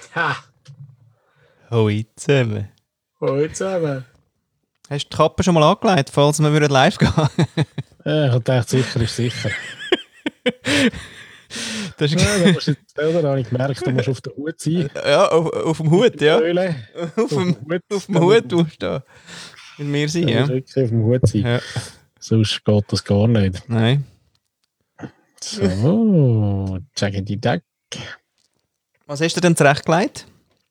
Ha! Hoi zusammen. Hoi zusammen. Hast du die Kappe schon mal angelegt, falls wir live gehen? Ja, ich dachte, sicher ist sicher. Das ist Ja, da musst du jetzt, da habe ich gemerkt, du musst auf der Hut sein. ja, auf dem Hut, ja. Höhle. Auf dem Hut musst du da mit mir sein, Du ja. musst wirklich auf dem Hut sein. Ja. Sonst geht das gar nicht. Nein. So, Jaggedy Duck. Was hast du denn zurechtgelegt?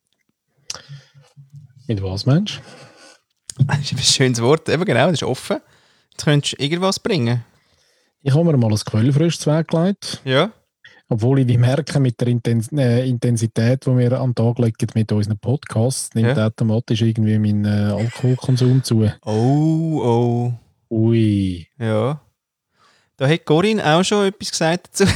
Mit was, Mensch? Das ist ein schönes Wort, eben genau, das ist offen. Jetzt könntest du irgendwas bringen. Ich habe mir mal ein Quellfrisch zugelegt. Ja. Obwohl ich merke, mit der Intensität, die wir an den Tag legen mit unseren Podcasts, nimmt automatisch irgendwie mein Alkoholkonsum zu. Oh. Ui. Ja. Da hat Corinne auch schon etwas gesagt dazu.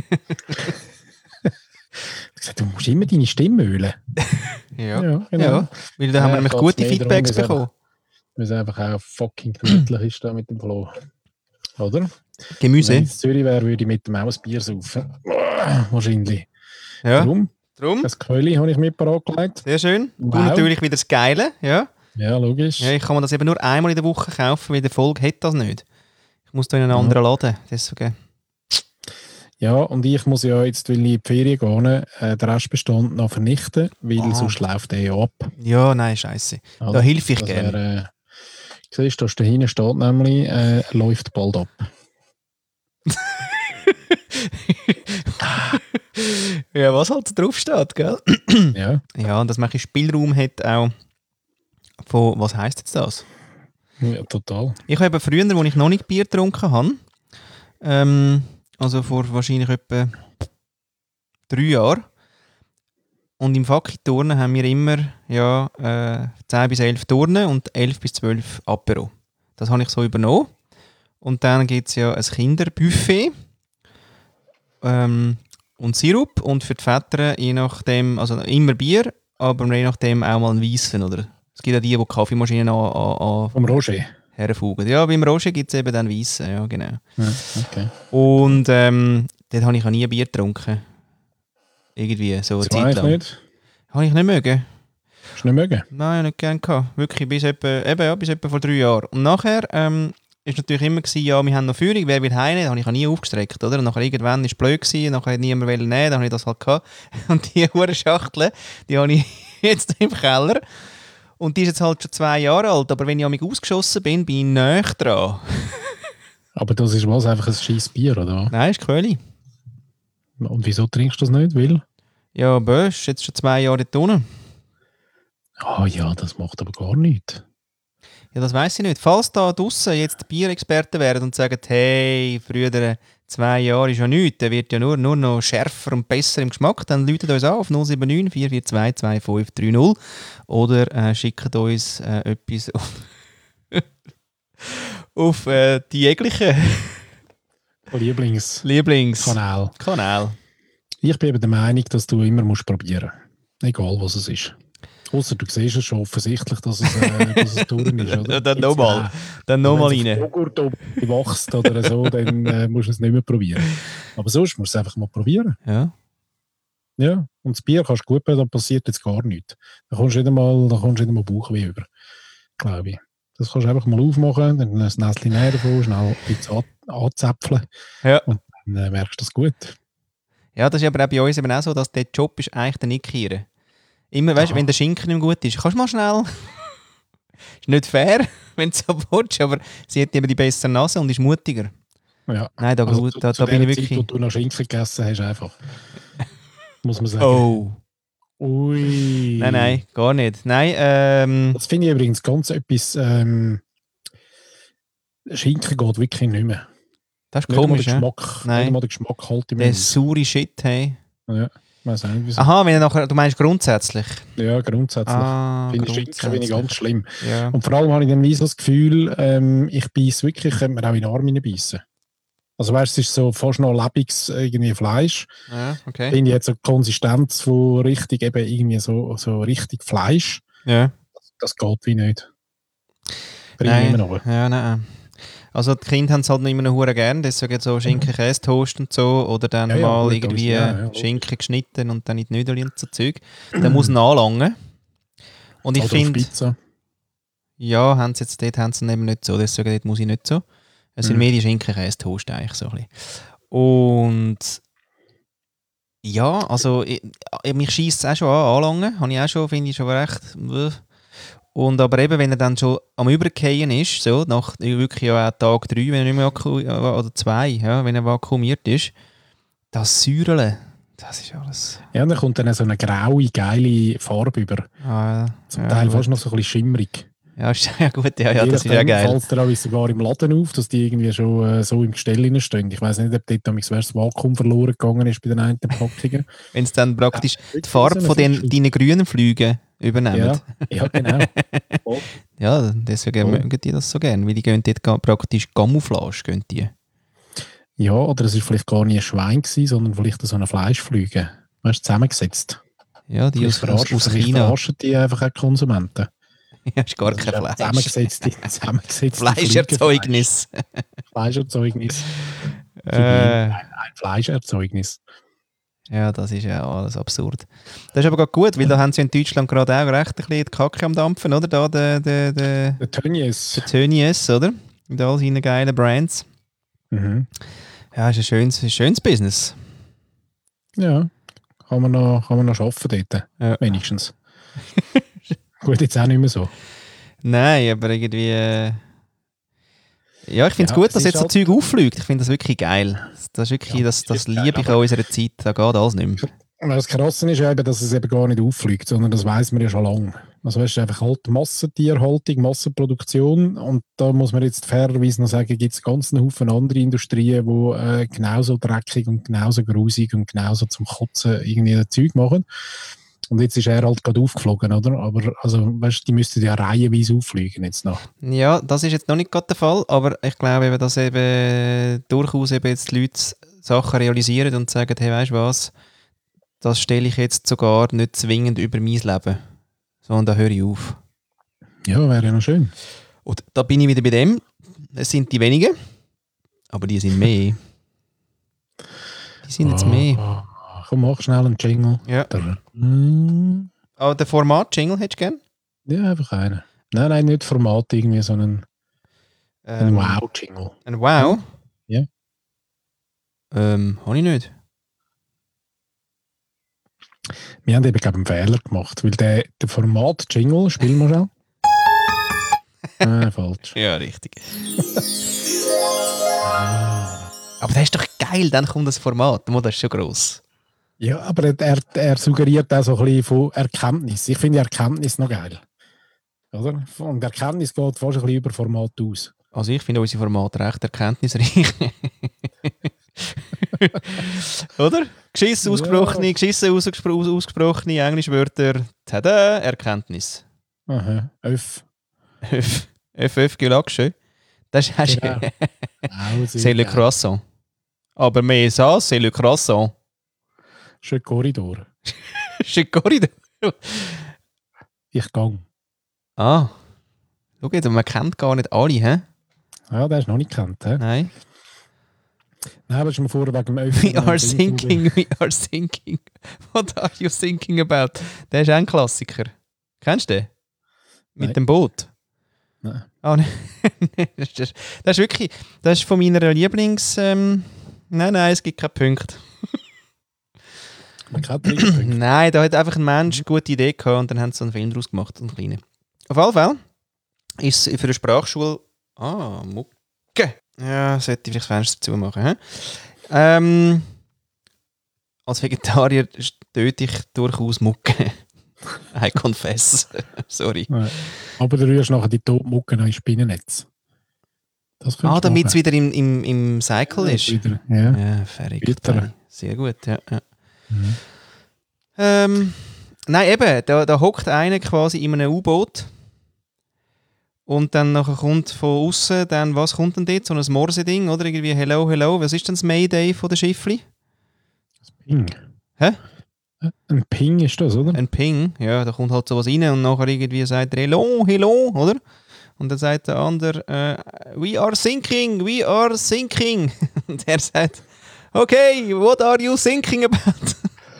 Du musst immer deine Stimme ölen. Ja, genau. Ja, weil da haben wir nämlich gute Feedbacks bekommen. Wir sind einfach auch fucking gemütlich ist da mit dem Flo. Oder? Gemüse. Wenn ich in Zürich wäre, würde ich mit dem auch ein Bier saufen. Wahrscheinlich. Ja. Drum? Drum? Das Köli habe ich mir parat gelegt. Sehr schön. Wow. Du natürlich wieder das Geile, ja. Ja, logisch. Ja, ich kann mir das eben nur einmal in der Woche kaufen, weil der Folge hat das nicht. Ich muss da in einen anderen Laden. Deswegen. Ja, und ich muss ja jetzt, weil ich in die Ferien gehe, den Restbestand noch vernichten, weil sonst läuft der ja ab. Ja, nein, scheiße. Da helfe ich gerne. Siehst du, da hinten steht nämlich, läuft bald ab. Ja, was halt drauf steht, gell? Ja. Ja, und dass man ein Spielraum hat auch von, was heisst jetzt das? Ja, total. Ich habe früher, als ich noch nicht Bier getrunken habe, also vor wahrscheinlich etwa 3 Jahren, und im Fakki-Turnen haben wir immer 10 bis 11 Turnen und 11 bis 12 Apero. Das habe ich so übernommen. Und dann gibt es ja ein Kinderbuffet und Sirup und für die Väter je nachdem, also immer Bier, aber je nachdem auch mal ein Weissen, oder? Es gibt ja die Kaffeemaschinen Vom Roger. herfugen. Ja, beim Roger gibt es eben dann Weissen, ja genau. Ja, okay. Und dort habe ich auch nie Bier getrunken. Irgendwie, so eine Zeit lang. Nicht? Habe ich nicht mögen. Hast du nicht mögen? Nein, nicht gerne gehabt. Wirklich, bis etwa vor 3 Jahren. Und nachher ist natürlich immer gewesen, ja, wir haben noch Führung, wer will heimnehmen? Das habe ich auch nie aufgestreckt, oder? Und nachher irgendwann war es blöd gewesen, nachher hat niemand nehmen, dann habe ich das halt gehabt. Und die hohen Schachteln, die habe ich jetzt im Keller. Und die ist jetzt halt schon 2 Jahre alt, aber wenn ich mich ausgeschossen bin ich näher dran. Aber das ist was, einfach ein scheiß Bier, oder? Nein, ist Köli. Und wieso trinkst du das nicht, Will? Ja, Bösch, jetzt schon 2 Jahre dort unten. Ah ja, das macht aber gar nichts. Ja, das weiss ich nicht. Falls da draussen jetzt Bierexperten wären und sagen, hey, früher 2 Jahre ist ja nichts, der wird ja nur noch schärfer und besser im Geschmack, dann läutet uns an auf 079 442 2530 oder schickt uns etwas auf die jeglichen Lieblingskanal. Ich bin eben der Meinung, dass du immer musst probieren. Egal, was es ist. Ausser du siehst es schon offensichtlich, dass es Touren ist, oder? Dann nochmal rein. Wenn der Joghurt wächst oder so, dann musst du es nicht mehr probieren. Aber sonst musst du es einfach mal probieren. Ja. Ja, und das Bier kannst du gut, dann passiert jetzt gar nichts. Da kommst du nicht einmal Bauchweh über, glaube ich. Das kannst du einfach mal aufmachen, dann ein Näschen näher davon, schnell ein bisschen anzäpfeln. Ja. Und dann merkst du das gut. Ja, das ist aber auch bei uns eben auch so, dass der Job ist eigentlich der Nickhieren. Immer, weißt du, wenn der Schinken nicht mehr gut ist, kannst du mal schnell. Ist nicht fair, wenn du so willst, aber sie hat eben die bessere Nase und ist mutiger. Ja. Nein, da bin ich wirklich. Zeit, wo du noch Schinken gegessen hast, einfach. Muss man sagen. Oh. Ui. Nein, gar nicht. Nein, das finde ich übrigens ganz etwas. Schinken geht wirklich nicht mehr. Das ist komisch, ja? Nein. Nicht mal den Geschmack halt im Der saure Shit, hey. Ja, weiß auch nicht wieso. Aha, wenn du meinst grundsätzlich? Ja, grundsätzlich. Finde ich Schinken ganz schlimm. Ja. Und vor allem habe ich dann wie so das Gefühl, ich beiße wirklich, könnte mir auch in den Arm hineinbeissen. Also weißt du, es ist so fast noch lebendiges irgendwie Fleisch. Ja, okay. Finde ich jetzt so die Konsistenz von richtig eben irgendwie so richtig Fleisch. Ja. Das geht wie nicht. Nein. Ja, nein. Also die Kinder haben es halt noch immer noch hure gern, deswegen so Schinken-Käse-Toast und so, oder dann Ja, mal gut, irgendwie logisch. Schinken geschnitten und dann in die Nudeln und so Zeug. Dann muss man anlangen. Und ich Oder auf finde, Pizza. ja, dort haben sie eben nicht so, deswegen dort muss ich nicht so. Es sind mehr die Schinken-Käse-Toast eigentlich so ein bisschen. Und ja, also mich scheisst es auch schon anlangen, habe ich auch schon, finde ich schon recht. Und aber eben, wenn er dann schon am Übergehen ist, so, nach wirklich ja auch Tag 3, wenn er nicht mehr oder 2, ja, wenn er vakuumiert ist, das Säuerle, das ist alles... Ja, und dann kommt dann so eine graue, geile Farbe über. Zum Teil gut. fast noch so ein bisschen schimmrig. Ja, ja gut, ja, das ist ja geil. Fällt dir auch sogar im Laden auf, dass die irgendwie schon so im Gestell stehen. Ich weiss nicht, ob dort das Vakuum verloren gegangen ist bei den einen Packungen. Wenn es dann praktisch die Farbe von deinen grünen Flügen übernehmen. Ja, genau. Ja, deswegen mögen die das so gerne, weil die gehen dort praktisch Camouflage. Gehen die. Ja, oder es war vielleicht gar nicht ein Schwein gewesen, sondern vielleicht so eine Fleischflüge. Weißt du, zusammengesetzt. Ja, die aus China. Verarschen die einfach auch Konsumenten. Ja, ist gar kein Fleisch. Zusammengesetzt Fleischerzeugnis. Fleischerzeugnis. Ein Fleischerzeugnis. Ja, das ist ja alles absurd. Das ist aber gerade gut, weil da haben sie in Deutschland gerade auch recht ein bisschen die Kacke am Dampfen, oder? Da der Tönnies. Der Tönnies, oder? Mit all seinen geilen Brands. Mhm. Ja, ist ein schönes Business. Ja, kann man noch arbeiten dort. Ja. Wenigstens. Gut, jetzt auch nicht mehr so. Nein, aber irgendwie... ja, ich finde es gut, dass jetzt so Zeug auffliegt. Ich finde das wirklich geil. Das ist wirklich, das liebe ich an unserer Zeit. Da geht alles nicht mehr. Das Krasse ist ja eben, dass es eben gar nicht auffliegt, sondern das weiss man ja schon lange. Also es ist einfach halt Massentierhaltung, Massenproduktion und da muss man jetzt fairerweise noch sagen, gibt es ganz einen Haufen andere Industrien, die genauso dreckig und genauso grusig und genauso zum Kotzen irgendwie das Zeug machen. Und jetzt ist er halt gerade aufgeflogen, oder? Aber also, weißt, die müssten ja reihenweise auffliegen jetzt noch. Ja, das ist jetzt noch nicht gerade der Fall, aber ich glaube eben, dass eben durchaus eben jetzt die Leute Sachen realisieren und sagen, hey, weißt du was, das stelle ich jetzt sogar nicht zwingend über mein Leben, sondern da höre ich auf. Ja, wäre ja noch schön. Und da bin ich wieder bei dem, es sind die wenigen, aber die sind mehr. Die sind jetzt mehr. Komm, mach schnell einen Jingle. Ja. Aber den Format-Jingle hättest du gern? Ja, einfach einen. Nein, nicht Format, irgendwie, sondern ein Wow-Jingle. Ein Wow? Ja. Habe ich nicht. Wir haben eben, glaube ich, einen Fehler gemacht, weil der Format-Jingle, spielen wir schon. Falsch. Ja, richtig. Aber das ist doch geil, dann kommt das Format. Das ist schon gross. Ja, aber er suggeriert auch so ein bisschen von Erkenntnis. Ich finde Erkenntnis noch geil. Oder? Und Erkenntnis geht fast ein bisschen über Format aus. Also ich finde unsere Formate recht erkenntnisreich. Oder? Geschissen ausgesprochene Englischwörter. Tada, Erkenntnis. Aha, FF Gelagsche. Das ist auch schön. C'est le croissant. Aber mehr ça, c'est le croissant. Schön Korridor. Schön Korridor. Ich gang. Ah. Schau jetzt, man kennt gar nicht alle, hä? Ja, der ist noch nicht gekannt, hä? Nein. Nein, aber schon mal vor wegen dem We are thinking. What are you thinking about? Der ist auch ein Klassiker. Kennst du den? Mit Nein. dem Boot? Nein. Oh, nein. Das ist wirklich, das ist von meiner Lieblings... nein, es gibt keinen Punkt. Man kennt Punkt. Nein, da hat einfach ein Mensch eine gute Idee gehabt und dann haben sie so einen Film daraus gemacht, einen kleinen. Auf jeden Fall ist es für eine Sprachschule... Mucke. Ja, sollte ich vielleicht das Fenster zumachen. Als Vegetarier töte ich durchaus Mucke. I confess. Sorry. Aber du rührst nachher die Totmucke noch ins Spinnennetz. Damit es wieder im Cycle ist. Wieder, ja. Ja, verrückt. Sehr gut, ja. Mhm. Nein, eben, da hockt einer quasi in einem U-Boot und dann nachher kommt von außen, dann was kommt denn dort? So ein Morse-Ding, oder? Irgendwie Hello, hello. Was ist denn das Mayday von der Schiffli? Das Ping. Hä? Ein Ping ist das, oder? Ein Ping, ja, da kommt halt sowas rein und nachher irgendwie sagt er Hello, hello, oder? Und dann sagt der andere, we are sinking. Und er sagt, okay, what are you thinking about?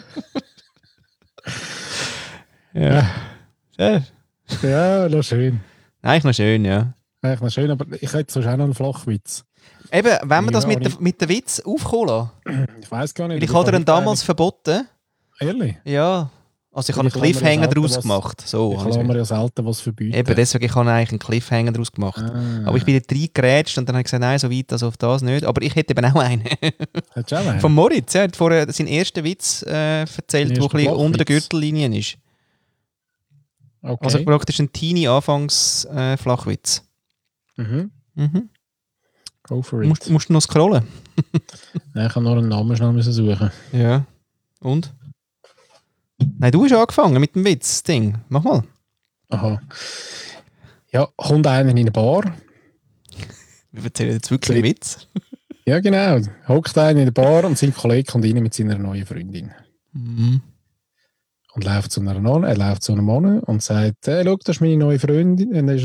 ja. Ja, das ist schön. Eigentlich noch schön, ja. Eigentlich noch schön, aber ich hätte sonst auch noch einen Flachwitz. Eben, wenn wir das mit dem Witz aufkommen lassen. Ich weiß gar nicht. Weil ich habe dir damals verboten. Ehrlich? Ja. Also ich habe einen Cliffhanger daraus gemacht. So, ich habe mir ja selten was verbieten. Eben, deswegen habe ich eigentlich einen Cliffhanger daraus gemacht. Aber ich bin da reingerätscht und dann habe ich gesagt, nein, so weit, also auf das nicht. Aber ich hätte eben auch einen. Hättest du auch einen? Von Moritz, er hat vorher seinen ersten Witz erzählt, der ein bisschen unter der Gürtellinie ist. Okay. Also praktisch ein Teenie-Anfangs-Flachwitz. Mhm. Go for it. Musst du noch scrollen? Nein, ich habe noch einen Namen schnell suchen. Ja. Und? Nein, du hast angefangen mit dem Witz-Ding. Mach mal. Aha. Ja, kommt einer in eine Bar. Wir erzählen jetzt wirklich einen Witz. Ja, genau. Hockt einer in der Bar und sein Kollege kommt rein mit seiner neuen Freundin. Mhm. Und läuft zu einem Mann und sagt, schau, das ist meine neue Freundin. Ist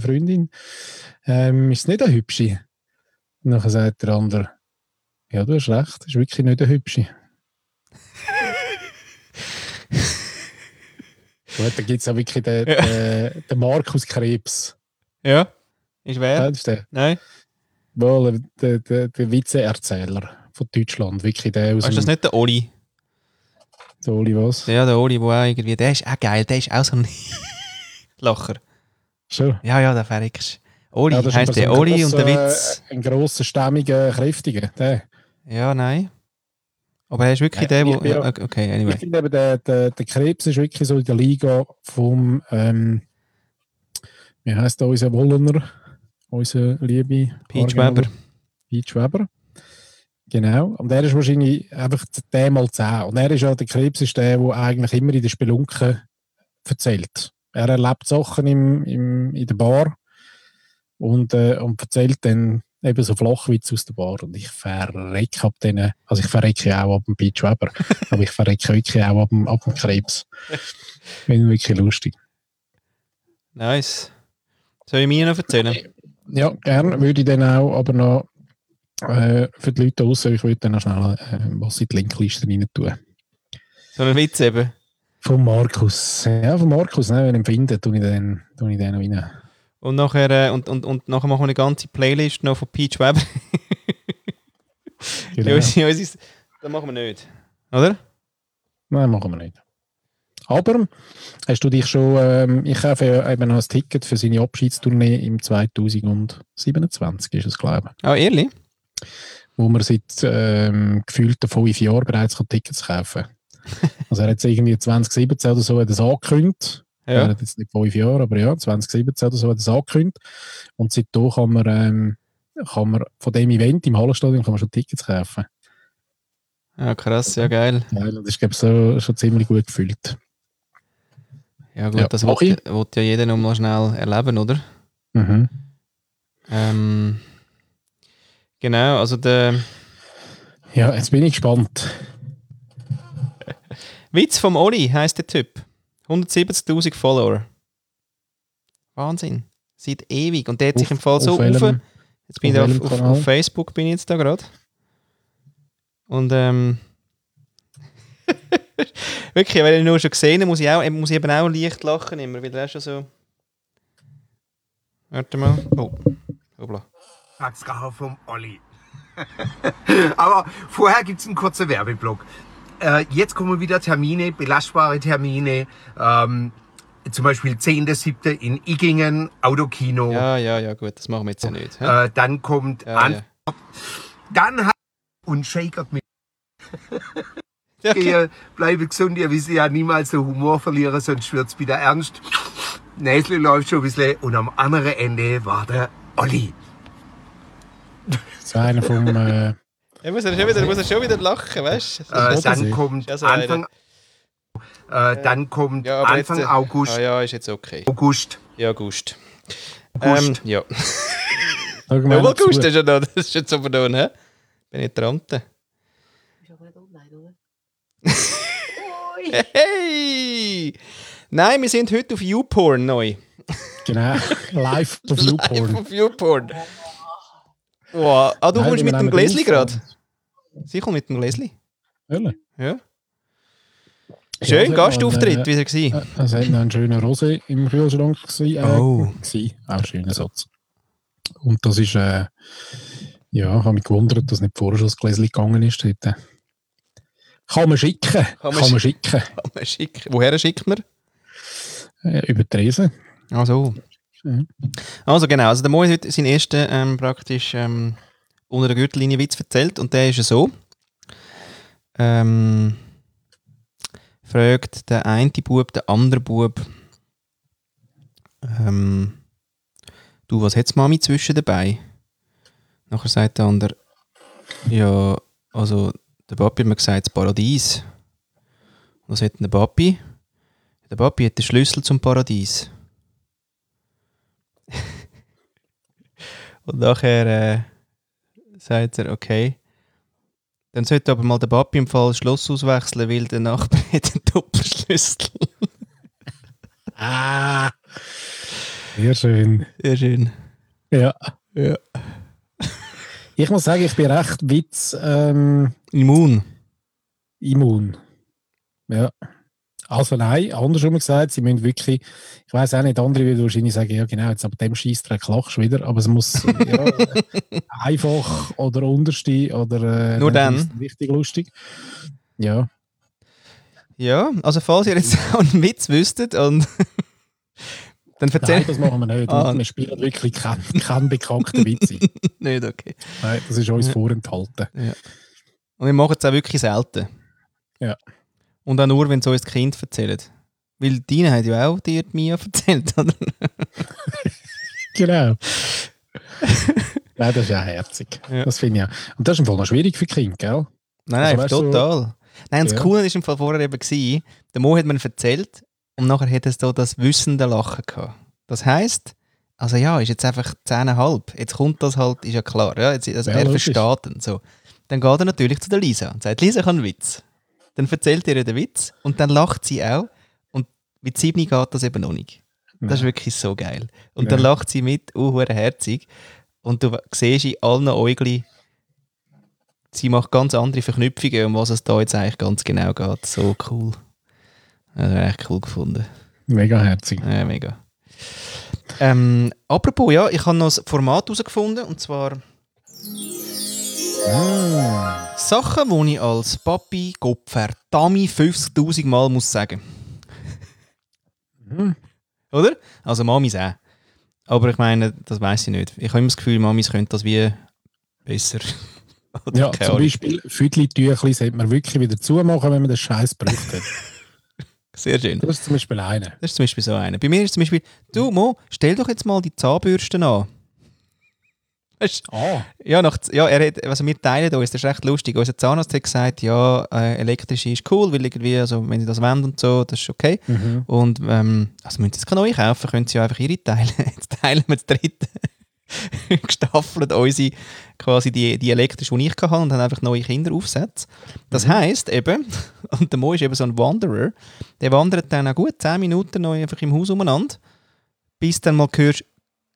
es nicht eine hübsche? Und dann sagt der andere, ja, du hast recht, das ist wirklich nicht eine hübsche. Gut, da gibt es ja wirklich den Markus Krebs. Ja, ist wer? Kennst du den? Nein. Wohl, der Witzeerzähler von Deutschland. Wirklich der aus ist das nicht der Oli? Der Oli was? Ja, der Oli, der irgendwie, der ist auch geil, der ist auch so ein Lacher. Schon? Ja, der verreckst. Oli, ja, heisst der Oli und der Witz. Ein grosser, stämmiger, kräftiger, der. Ja, nein. Aber er ist wirklich der, der... Okay, anyway. Ich finde eben, der Krebs ist wirklich so in der Liga vom... wie heisst da unser Wollener? Unser liebe... Peach Weber. Peach Weber. Genau. Und er ist wahrscheinlich einfach der mal 10. Und er ist ja, der Krebs ist der eigentlich immer in der Spelunke erzählt. Er erlebt Sachen in der Bar und erzählt dann eben so Flachwitze aus der Bar. Und ich verrecke ab denen, also ich verrecke auch ab dem Peach Weber, aber ich verrecke wirklich auch ab dem Krebs. Finde ich wirklich lustig. Nice. Soll ich mir noch erzählen? Ja, gerne. Würde ich dann auch, aber noch für die Leute draussen, ich würde dann noch schnell was in die Linkliste rein tun. So einen Witz eben? Von Markus. Ja, von Markus, ne, wenn ich ihn finde, tue ich den noch rein. Und nachher, und nachher machen wir eine ganze Playlist noch von Peach Weber. Genau. Das machen wir nicht. Oder? Nein, machen wir nicht. Aber hast du dich schon, ich habe ja eben noch ein Ticket für seine Abschiedstournee im 2027, ist es, glaube ich. Ah, ehrlich? Wo man seit gefühlten 5 Jahren bereits Tickets kaufen kann. Also er hat jetzt irgendwie 2017 oder so das angekündigt. Ja. Er hat jetzt nicht 5 Jahre, aber ja, 2017 oder so hat das angekündigt. Und seitdem kann man von dem Event im Hallenstadion schon Tickets kaufen. Ja, krass, ja geil. Ja, das ist, glaube ich, so, schon ziemlich gut gefüllt. Ja gut, ja, das will ja jeder noch mal schnell erleben, oder? Mhm. Genau, also der... Ja, jetzt bin ich gespannt. Witz vom Oli heisst der Typ. 170'000 Follower. Wahnsinn. Seit ewig. Und der hat sich im Fall so auf... Jetzt bin ich auf Facebook, bin ich jetzt da gerade. Und wirklich, weil ich ihn nur schon gesehen habe, muss ich eben auch leicht lachen immer, weil er schon so... Warte mal. Oh. Hoppla. Packsgacher vom Olli. Aber vorher gibt es einen kurzen Werbeblock. Jetzt kommen wieder Termine, belastbare Termine. Zum Beispiel 10.7. in Igingen, Autokino. Ja, gut, das machen wir jetzt ja nicht. Dann kommt Dann hat und shakert mit. Okay. Bleibe gesund, ihr wisst ja niemals so Humor verlieren, sonst wird's wieder ernst. Näsli läuft schon ein bisschen und am anderen Ende war der Olli. So einer vom... muss er schon wieder lachen, weißt du? Dann kommt Anfang August. Ja, ist jetzt okay. August. Ja, August. August Ja. August ist ja noch, das ist jetzt aber noch, ne? Bin ich Trante. Ist auch nicht online, oder? Hey! Nein, wir sind heute auf YouPorn neu. Genau, live auf YouPorn. Auf Viewporn. Wow. Ah, du Nein, kommst wir mit dem nehmen Gläsli auf. gerade. Sie kommt mit dem Gläsli. Ehrlich? Ja. Ja, Schön, es hat Gastauftritt, noch wie er war. Es hat noch einen schönen Rosé im Kühlschrank gewesen. Oh. Auch ein schöner Satz. Und das ist, ja, ich habe mich gewundert, dass nicht vorher schon das Gläschen gegangen ist. Dort. Kann man schicken. Kann Kann man man schicken. Kann man schicken. Woher schickt man? Über die Tresen. Ach so. Ja. Also genau, also der Mo hat heute seinen ersten praktisch unter der Gürtellinie Witz erzählt und der ist ja so. Fragt der eine Bub den anderen Bub, du, was hat Mami zwischen dabei? Nachher sagt der andere, ja, also der Papi hat mir gesagt, das Paradies. Was hat denn der Papi? Der Papi hat den Schlüssel zum Paradies. Und nachher sagt er, okay, dann sollte aber mal der Papi im Fall das Schloss auswechseln, weil der Nachbar hat einen Doppelschlüssel. Sehr schön. Sehr schön. Ja. Ja. Ich muss sagen, ich bin recht Immun. immun. Ja. Also nein, andersrum gesagt, sie müssen wirklich, ich weiss auch nicht, andere würden wahrscheinlich sagen, ja genau, jetzt ab dem Scheissdreck lachst du wieder, aber es muss ja, einfach oder unterste oder Nur dann. ist es richtig lustig. Ja. Ja, also falls ihr jetzt auch einen Witz wüsstet und dann Nein, erzählt. das machen wir nicht. Ah. Wir spielen wirklich keinen bekannten Witz. Nicht, okay. Nein, das ist uns Ja. vorenthalten. Ja. Und wir machen es auch wirklich selten. Ja. Und auch nur, wenn es uns die Kinder erzählen. Weil Dina hat ja auch dir die Mia erzählt, oder? Genau. Nein, das ist ja herzig. Ja. Das finde ich auch. Und das ist im Fall noch schwierig für Kinder, gell? Nein, Also, weißt du, total. Nein, das ja. Coole war im Fall vorher eben, der Mo hat mir erzählt und nachher hat es da das wissende Lachen gehabt. Das heisst, also ja, ist jetzt einfach 10,5. Jetzt kommt das halt, ist ja klar. Ja, jetzt, also Ja, er logisch. versteht ihn. So. Dann geht er natürlich zu der Lisa und sagt, Lisa kann einen Witz. Dann erzählt ihr den Witz und dann lacht sie auch. Und mit 7 geht das eben noch nicht. Das ist wirklich so geil. Und dann Ja. lacht sie mit, herzig. Und du siehst in allen Äugli, sie macht ganz andere Verknüpfungen, um was es da jetzt eigentlich ganz genau geht. So cool. Das habe ich echt cool gefunden. Mega herzig. Ja, mega. Apropos, ja, ich habe noch ein Format herausgefunden, und zwar Sachen, die ich als Papi Gott verdammt 50'000 Mal muss sagen. Oder? Also Mamis auch. Aber ich meine, das weiss ich nicht. Ich habe immer das Gefühl, Mamis können das wie besser. Oder Ja, keine zum Ahnung. Beispiel Füdli-Tüchli sollte man wirklich wieder zumachen, wenn man den Scheiß braucht hat. Sehr schön. Das ist zum Beispiel einer. Das ist zum Beispiel so einer. Bei mir ist zum Beispiel, du Mo, stell doch jetzt mal die Zahnbürsten an. Weißt du? Ja, also wir teilen uns, das ist recht lustig. Unser Zahnarzt hat gesagt, ja, elektrisch ist cool, weil irgendwie, also wenn sie das wollen und so, das ist okay. Und also müssen sie jetzt keine neue kaufen, können sie ja einfach ihre teilen. Jetzt teilen wir das dritte. Gestaffelt unsere, quasi die elektrische, die ich hatte, und haben einfach neue Kinderaufsätze. Das heisst eben, und der Mo ist eben so ein Wanderer, der wandert dann auch gut 10 Minuten noch einfach im Haus umeinander, bis dann mal hörst,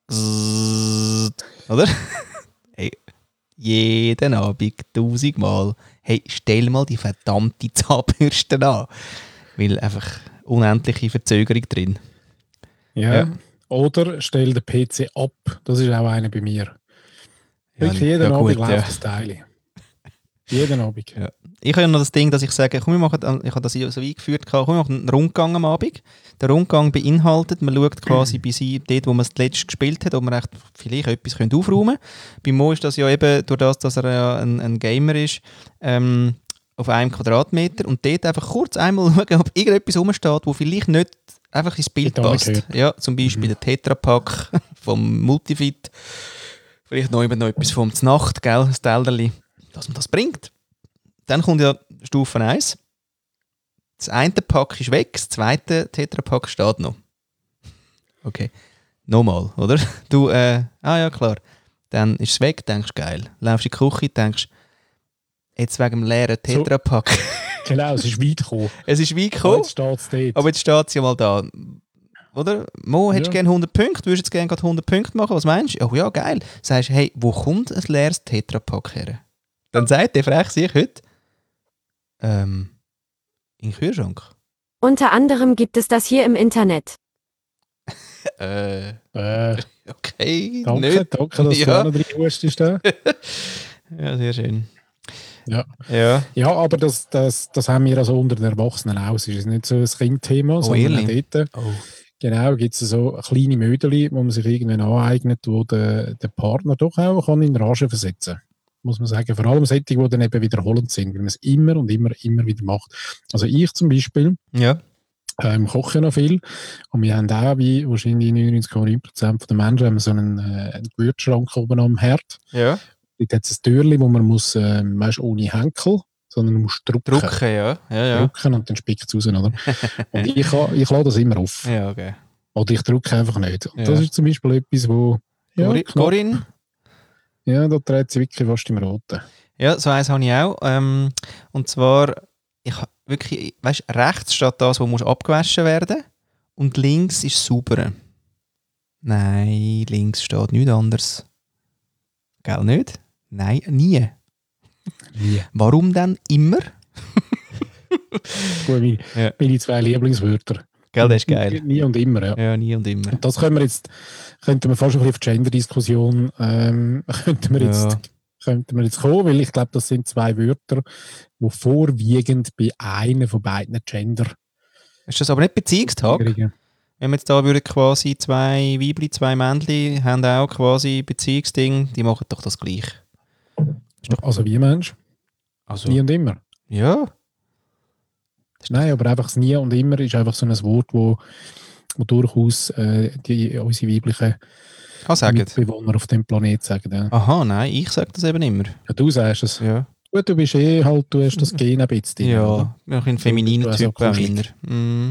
oder? Hey, jeden Abend 1000 Mal. Hey, stell mal die verdammte Zahnbürste an. Weil einfach unendliche Verzögerung drin. Ja. Ja. Oder stell den PC ab. Das ist auch einer bei mir. Wirklich jeden ja, Abend gut, läuft das Teil. Jeden Abend. Ja. Ich habe ja noch das Ding, dass ich sage, komm, ich habe das so eingeführt, komm, wir machen einen Rundgang am Abend. Der Rundgang beinhaltet, man schaut quasi bei sie, dort, wo man es zuletzt gespielt hat, ob man echt vielleicht etwas aufräumen können. Bei Mo ist das ja eben, durch das, dass er ja ein Gamer ist, auf 1 Quadratmeter, und dort einfach kurz einmal schauen, ob irgendetwas rumsteht, wo vielleicht nicht einfach ins Bild Dort passt. gehört. Ja, zum Beispiel der Tetrapack vom Multifit, vielleicht noch etwas vom Znacht, gell, das Tellerli, dass man das bringt. Dann kommt ja Stufe 1. Das eine Pack ist weg, das zweite Tetrapack steht noch. Okay. Nochmal, oder? Du, ja klar. Dann ist es weg, denkst geil. Laufst in die Küche, denkst, jetzt wegen dem leeren Tetrapack. Genau, es ist weit gekommen. Es ist weit Oh, gekommen, jetzt steht es dort. aber jetzt steht es ja mal da. oder? Mo, hättest du gerne 100 Punkte? Würdest du jetzt gerne gerade 100 Punkte machen? Was meinst du? Oh ja, geil. Sagst du, hey, wo kommt ein leeres Tetrapack her? Dann sagt der frech sich heute, in den Kühlschrank. Unter anderem gibt es das hier im Internet. Okay, Danke, nicht. danke, dass Ja. du auch noch drin hustest. Ja. Ja, sehr schön. Ja. Ja. Ja, aber das haben wir also unter den Erwachsenen auch. Es ist nicht so ein Kindthema, sondern auch ehrlich? dort, Oh. genau, gibt es so kleine Mödeli, wo man sich irgendwann aneignet, wo der Partner doch auch kann in Rage versetzen kann. Muss man sagen. Vor allem solche, die dann eben wiederholend sind, weil man es immer und immer wieder macht. Also ich zum Beispiel Ja. koche noch viel und wir haben auch, wie wahrscheinlich 99,9% der Menschen, haben so einen Gewürzschrank oben am Herd. Ja. Dort hat es ein Türchen, wo man muss, weißt, ohne Henkel, sondern man muss drücken. Drucken, ja. Ja. Drücken und dann spickt es raus, oder? Und ich lasse das immer auf. Ja, okay. Oder ich drücke einfach nicht. Und Ja. das ist zum Beispiel etwas, wo... Ja, knapp. Corinne? Ja, da dreht sie wirklich fast im Roten. Ja, so eins habe ich auch. Und zwar, ich habe wirklich, weißt, rechts steht das, wo muss abgewaschen werden und links ist sauber. Nein, links steht nichts anderes. Gell, nicht? Nein, nie. Nie. Warum denn immer? Gut, Ja. meine zwei Lieblingswörter. Gell, das ist geil. Nie und immer, ja. Ja, nie und immer. Und das könnten wir fast ein bisschen auf die Gender-Diskussion könnten wir jetzt kommen, weil ich glaube, das sind zwei Wörter, die vorwiegend bei einem von beiden Gender Ist das aber nicht Beziehungstag? Wenn wir jetzt da würden quasi zwei Weibli, zwei Männli haben auch quasi Beziehungsding, die machen doch das gleich. Also wie Mensch? Also, Nie und immer. ja. Nein, aber einfach das Nie und immer ist einfach so ein Wort, wo durchaus unsere weiblichen Kann sagen. Mitbewohner auf dem Planeten sagen. Ja. Aha, nein, ich sage das eben immer. Ja, du sagst es. Ja. Gut, du bist halt, du hast das Gen ein bisschen drin, oder? Ja, ein femininer Du bist Typ also auch kuschelig. immer. Mm.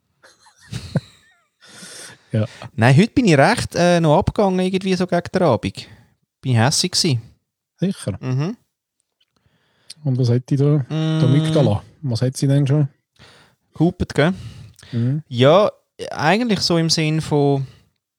Ja. Nein, heute bin ich recht noch abgegangen, irgendwie so gegen den Abend. Bin ich hässig gewesen. Sicher. Mhm. Und was hat die da? Der Mygdala. Was hat sie denn schon? Hupet, gell? Mhm. Ja, eigentlich so im Sinn von...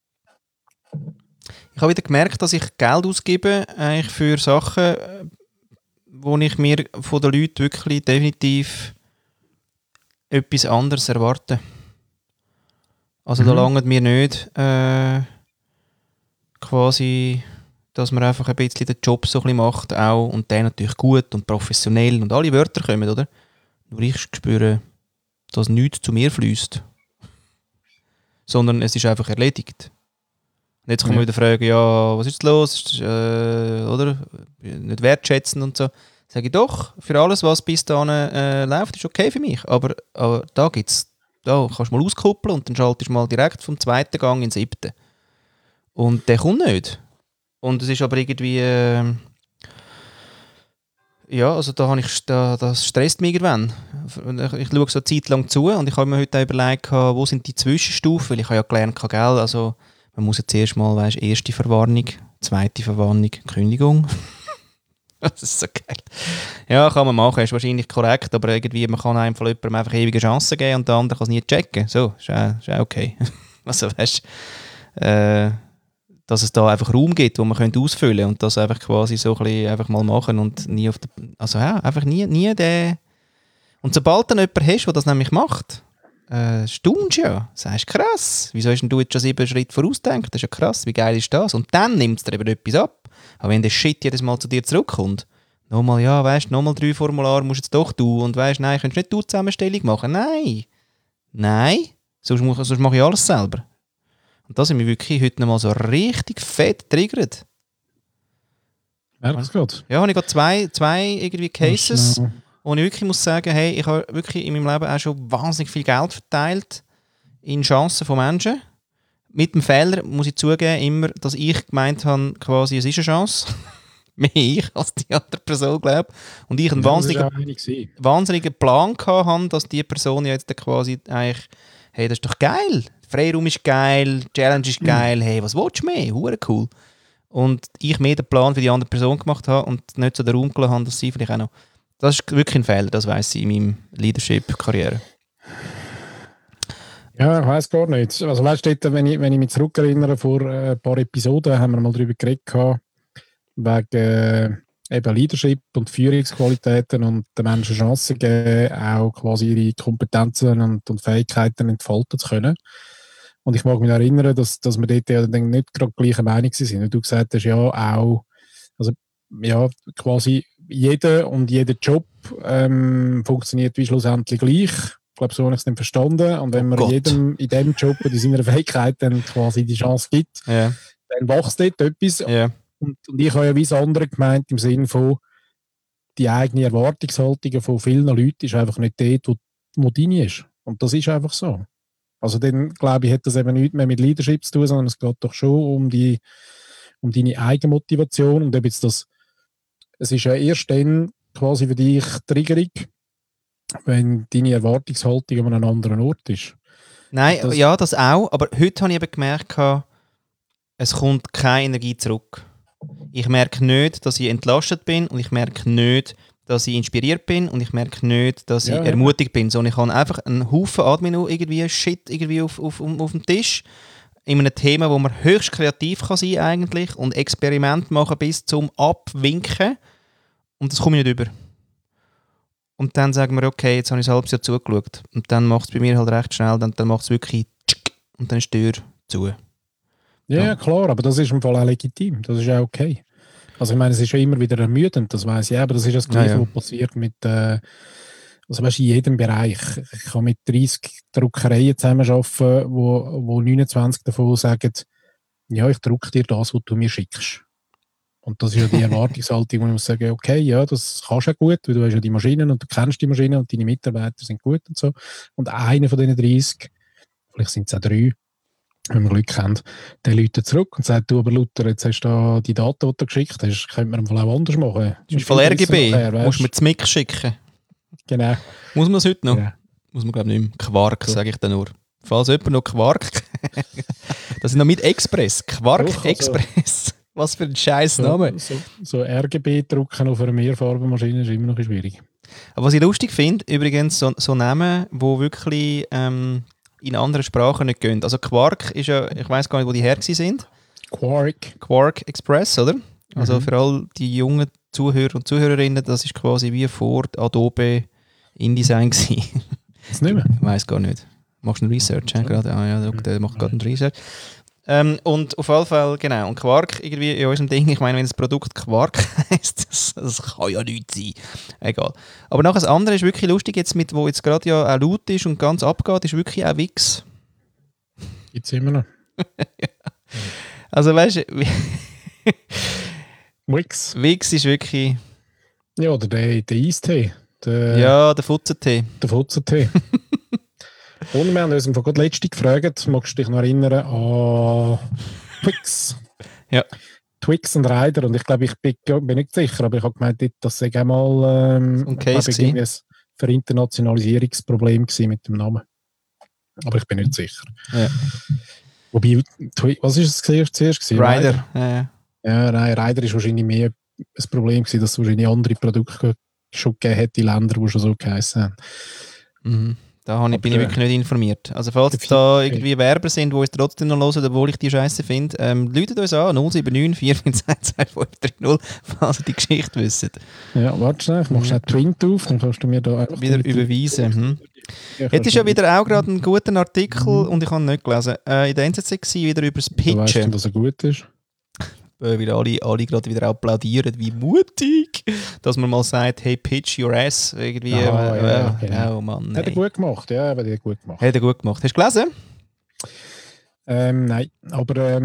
Ich habe wieder gemerkt, dass ich Geld ausgebe eigentlich für Sachen, wo ich mir von den Leuten wirklich definitiv etwas anderes erwarte. Also da langt mir nicht quasi, dass man einfach ein bisschen den Job so ein bisschen macht auch, und der natürlich gut und professionell und alle Wörter kommen, oder? Nur ich spüre, dass nichts zu mir fließt. Sondern es ist einfach erledigt. Und jetzt kann man wieder fragen, ja, was ist jetzt los? Oder? Nicht wertschätzen und so. Sage ich doch, für alles, was bis dahin läuft, ist okay für mich. Aber da kannst du mal auskuppeln und dann schaltest du mal direkt vom zweiten Gang in den siebten. Und der kommt nicht. Und es ist aber irgendwie... ja, also das stresst mich irgendwann. Ich schaue so eine Zeit lang zu und ich habe mir heute auch überlegt, wo sind die Zwischenstufen, weil ich habe ja gelernt, gell, also man muss jetzt erst mal, weißt, erste Verwarnung, zweite Verwarnung, Kündigung. Das ist so geil. Ja, kann man machen, ist wahrscheinlich korrekt, aber irgendwie, man kann einem von jemandem einfach ewige Chancen geben und der andere kann es nie checken. So, ist auch okay. Also weißt dass es da einfach Raum gibt, wo man ausfüllen könnte und das einfach quasi so ein bisschen einfach mal machen und nie auf der... Also ja, einfach nie der... Und sobald dann jemand hast, der das nämlich macht, staunst du ja. Sagst, krass, wieso hast denn du jetzt schon 7 Schritte vorausgedacht? Das ist ja krass, wie geil ist das? Und dann nimmt es dir eben etwas ab. Aber wenn der Shit jedes Mal zu dir zurückkommt, nochmal, ja, weißt, nochmal 3 Formulare musst jetzt doch du und weißt, nein, könntest nicht du Zusammenstellung machen. Nein, sonst mache ich alles selber. Und das hat mich wirklich heute noch mal so richtig fett triggert. Merkst du gerade? Ja, habe ich gerade zwei irgendwie Cases, wo ich wirklich muss sagen, hey, ich habe wirklich in meinem Leben auch schon wahnsinnig viel Geld verteilt in Chancen von Menschen. Mit dem Fehler muss ich zugeben, immer, dass ich gemeint habe, quasi, es ist eine Chance. Mehr ich als die andere Person, glaube ich. Und ich einen wahnsinnigen Plan hatte, dass die Person jetzt quasi eigentlich, hey, das ist doch geil. Freiraum ist geil, Challenge ist geil, hey, was willst du mehr? Hure cool. Und ich mehr den Plan für die andere Person gemacht habe und nicht so den Raum gelassen habe, dass sie vielleicht auch noch... Das ist wirklich ein Fehler, das weiss ich in meinem Leadership-Karriere. Ja, ich weiß gar nicht. Also weißt du, wenn ich mich zurückerinnere, vor ein paar Episoden haben wir mal darüber geredet gehabt, wegen eben Leadership und Führungsqualitäten und den Menschen Chancen geben, auch quasi ihre Kompetenzen und Fähigkeiten entfalten zu können. Und ich mag mich erinnern, dass wir dort ja dann nicht gerade gleicher Meinung sind. Wie du gesagt hast, ja auch, also ja, quasi jeder und jeder Job funktioniert wie schlussendlich gleich. Ich glaube, so habe ich es dann verstanden. Und wenn man jedem in diesem Job und in seiner Fähigkeit dann quasi die Chance gibt, dann wächst dort etwas. Und ich habe ja wie das andere gemeint, im Sinne von, die eigene Erwartungshaltung von vielen Leuten ist einfach nicht dort, wo deine ist. Und das ist einfach so. Also dann, glaube ich, hat das eben nichts mehr mit Leadership zu tun, sondern es geht doch schon um deine Eigenmotivation. Und ob jetzt es ist ja erst dann quasi für dich Triggerung, wenn deine Erwartungshaltung an einem anderen Ort ist. Nein, das auch. Aber heute habe ich eben gemerkt, es kommt keine Energie zurück. Ich merke nicht, dass ich entlastet bin und ich merke nicht, dass ich inspiriert bin und ich merke nicht, dass ich ermutigt bin. Sondern ich habe einfach einen Haufen Admin irgendwie Shit irgendwie auf dem Tisch in einem Thema, wo man höchst kreativ kann sein eigentlich und Experiment machen bis zum Abwinken und das komme ich nicht über. Und dann sagen wir, okay, jetzt habe ich ein halbes Jahr zugeschaut und dann macht es bei mir halt recht schnell, dann macht es wirklich und dann ist die Tür zu. Ja, klar, aber das ist im Fall auch legitim. Das ist auch okay. Also ich meine, es ist ja immer wieder ermüdend, das weiss ich, aber das ist das Gleiche, was passiert mit, also weißt, in jedem Bereich. Ich kann mit 30 Druckereien zusammenarbeiten, wo 29 davon sagen, ja, ich drucke dir das, was du mir schickst. Und das ist ja die Erwartungshaltung, wo man muss sagen, okay, ja, das kannst du ja gut, weil du hast ja die Maschinen und du kennst die Maschinen und deine Mitarbeiter sind gut und so. Und einer von diesen 30, vielleicht sind es auch 3, wenn man Glück haben, der läutet zurück und sagt, du, aber Luther, jetzt hast du da die Daten, die du geschickt hast, könnte man auch anders machen. Im Fall RGB, musst du mir das Mic schicken. Genau. Muss man es heute noch? Ja. Muss man, glaube ich, nicht mehr. Quark, sage ich dann nur. Falls jemand noch Quark... das ist noch mit Express. Quark doch, also, Express. Was für ein scheiß Name. So RGB drucken auf einer Mehrfarbenmaschine ist immer noch schwierig. Aber was ich lustig finde, übrigens, so Namen, die wirklich... in anderen Sprachen nicht gehen. Also Quark ist ja, ich weiss gar nicht, wo die her sind. Quark Express, oder? Also für all die jungen Zuhörer und Zuhörerinnen, das ist quasi wie vor Adobe InDesign gewesen. Das nicht mehr? Ich weiss gar nicht. Machst du einen Research? Gerade? Der macht gerade einen Research. Und auf jeden Fall, genau. Und Quark irgendwie in unserem Ding, ich meine, wenn das Produkt Quark heisst, das kann ja nichts sein. Egal. Aber nachher das andere ist wirklich lustig, jetzt mit, wo jetzt gerade ja auch laut ist und ganz abgeht, ist wirklich auch Wix. Gibt's immer noch. Also weißt du, Wix. Wix ist wirklich... Ja, oder der Eistee. Ja, der Futzentee. Der Futzentee. Und wir haben uns gerade letztens gefragt, magst du dich noch erinnern an Twix? Ja. Twix und Ryder. Und ich glaube, ich bin nicht sicher, aber ich habe gemeint, das sei einmal ein Verinternationalisierungsproblem mit dem Namen. Aber ich bin nicht sicher. Ja. Wobei, was ist es zuerst? Ryder. Ja, nein, Ryder ist wahrscheinlich mehr ein Problem gewesen, dass es wahrscheinlich andere Produkte schon gegeben hat in Ländern, die schon so geheißen haben. Mhm. Da bin ich wirklich nicht informiert. Also falls da irgendwie Werber sind, die uns trotzdem noch hören, obwohl ich die Scheiße finde, läutet uns an, 079 422 2530, falls ihr die Geschichte wisst. Ja, warte schnell, ich mache schnell Twint auf, dann kannst du mir da einfach... Wieder überweisen. Jetzt ist ja wieder auch gerade ein guter Artikel, und ich habe ihn nicht gelesen, in der NZZ war wieder über das Pitchen. Weißt du, dass er gut ist? Weil alle gerade wieder applaudieren, wie mutig, dass man mal sagt, hey, pitch your ass. Irgendwie, genau. Oh Mann, hat er gut gemacht, ja, aber hat gut gemacht. Hat er gut gemacht. Hast du gelesen? Nein, aber...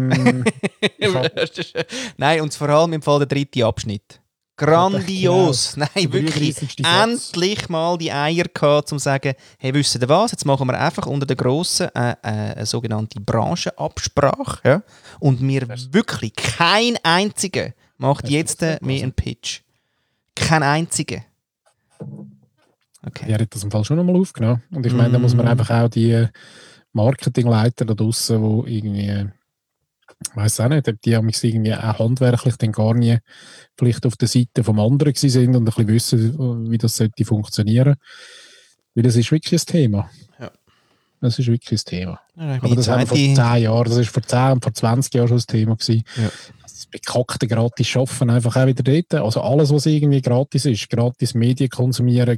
Nein, und vor allem im Fall der 3. Abschnitt. Grandios! Genau. Nein, wirklich. Endlich mal die Eier gehabt, um zu sagen, hey, wisst ihr was? Jetzt machen wir einfach unter den Grossen eine sogenannte Branchenabsprache. Ja? Und mir wirklich kein einziger macht jetzt mehr einen Pitch. Kein einziger. Okay. Er hat das im Fall schon nochmal aufgenommen. Und ich meine, da muss man einfach auch die Marketingleiter da draussen, die irgendwie... Ich weiss auch nicht, ob die irgendwie auch handwerklich dann gar nie vielleicht auf der Seite vom anderen sind und ein bisschen wissen, wie das sollte funktionieren. Weil das ist wirklich ein Thema. Ja. Das ist wirklich das Thema. Ja, Aber das haben wir vor 10 Jahren, das ist vor 10 und vor 20 Jahren schon das Thema gewesen. Ja. Das bekackte gratis Schaffen einfach auch wieder dort. Also alles, was irgendwie gratis ist, gratis Medien konsumieren,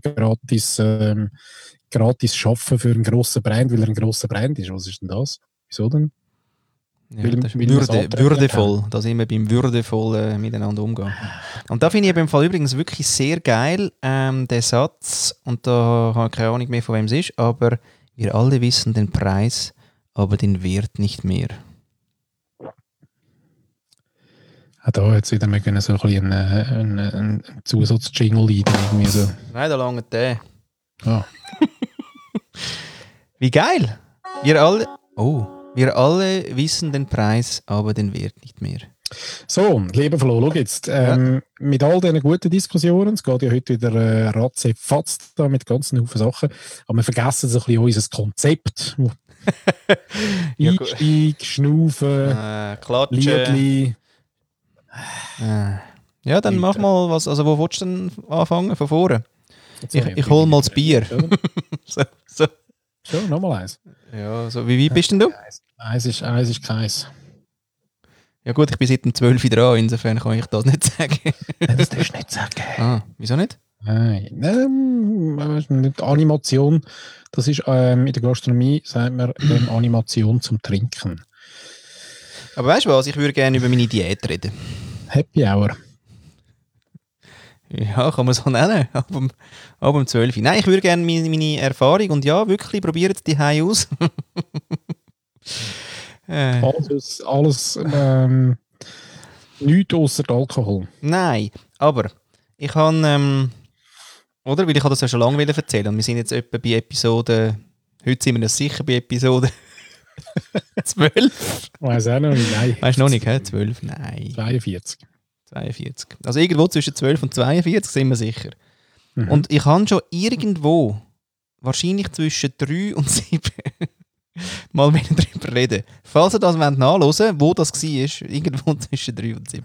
gratis schaffen für einen grossen Brand, weil er ein grosser Brand ist. Was ist denn das? Wieso denn? Ja, Weil- das ist weil wir's würdevoll, da sind wir beim würdevoll miteinander umgehen. Und da finde ich im Fall übrigens wirklich sehr geil, den Satz, und da habe ich keine Ahnung mehr, von wem es ist, aber wir alle wissen den Preis, aber den Wert nicht mehr. Auch da jetzt wieder mal so ein bisschen einen Zusatz-Jingle rein, irgendwie so. Nein, da lange der. Ja. Wie geil! Wir alle wissen den Preis, aber den Wert nicht mehr. So, lieber Flo, schau jetzt. Mit all diesen guten Diskussionen, es geht ja heute wieder ratze-fatz da mit ganzen Haufen Sachen, aber wir vergessen so ein bisschen unser Konzept. Ja, Einstieg, Schnaufen, Klatschen. Liedli. Ja, dann mach Weiter. mal was. Also, wo willst du denn anfangen? Von vorne? Jetzt Ich, habe ich hole mal das Bier. so. So, nochmal eins. Ja, so. Wie weit bist denn du? Eins ist keins. Ja gut, ich bin seit dem 12 Uhr dran, insofern kann ich das nicht sagen. Nein, das darfst du nicht sagen. Wieso nicht? Nein, nicht Animation. Das ist in der Gastronomie, sagt man, Animation zum Trinken. Aber weißt du was, ich würde gerne über meine Diät reden. Happy Hour. Ja, kann man so nennen. Ab um 12 Uhr. Nein, ich würde gerne meine Erfahrung und ja, wirklich, probiert die Hause aus. Alles nichts ausser Alkohol. Nein, aber ich habe, oder? Weil ich habe das ja schon lange erzählen und wir sind jetzt etwa bei Episode, heute sind wir noch sicher bei Episode 12. Weiß auch noch nicht, nein. Weißt du noch nicht, hä? 12? Nein. 42. 42. Also irgendwo zwischen 12 und 42 sind wir sicher. Mhm. Und ich habe schon irgendwo, wahrscheinlich zwischen 3 und 7, mal wieder darüber reden. Falls ihr das nachhören wollt, wo das war, irgendwo zwischen 3 und 7.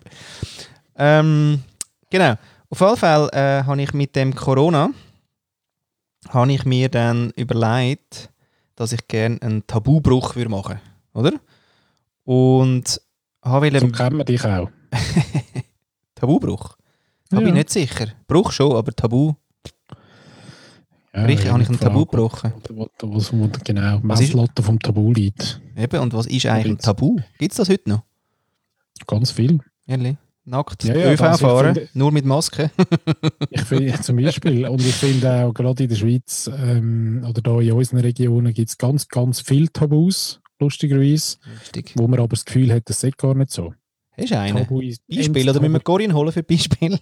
Genau. Auf jeden Fall habe ich mit dem Corona habe ich mir dann überlegt, dass ich gerne einen Tabubruch machen würde, oder? Und habe So kennen wir dich auch. Tabubruch? Da bin ich nicht sicher. Bruch schon, aber Tabu. Ja, Richtig, habe ich einen Tabu gebrochen. Wo genau, Messlatte vom Tabu liegt. Eben, und was ist eigentlich ein Tabu? Gibt es das heute noch? Ganz viel. Ehrlich? Nackt Ja, ÖV also ich fahren, finde- nur mit Maske? Ich finde zum Beispiel, und ich finde auch gerade in der Schweiz oder da in unseren Regionen gibt es ganz, ganz viele Tabus, lustigerweise, Richtig. wo man aber das Gefühl hat, das sei gar nicht so. Hast du einen? Tabu ist Beispiel, oder müssen wir Corinne holen für Beispiel?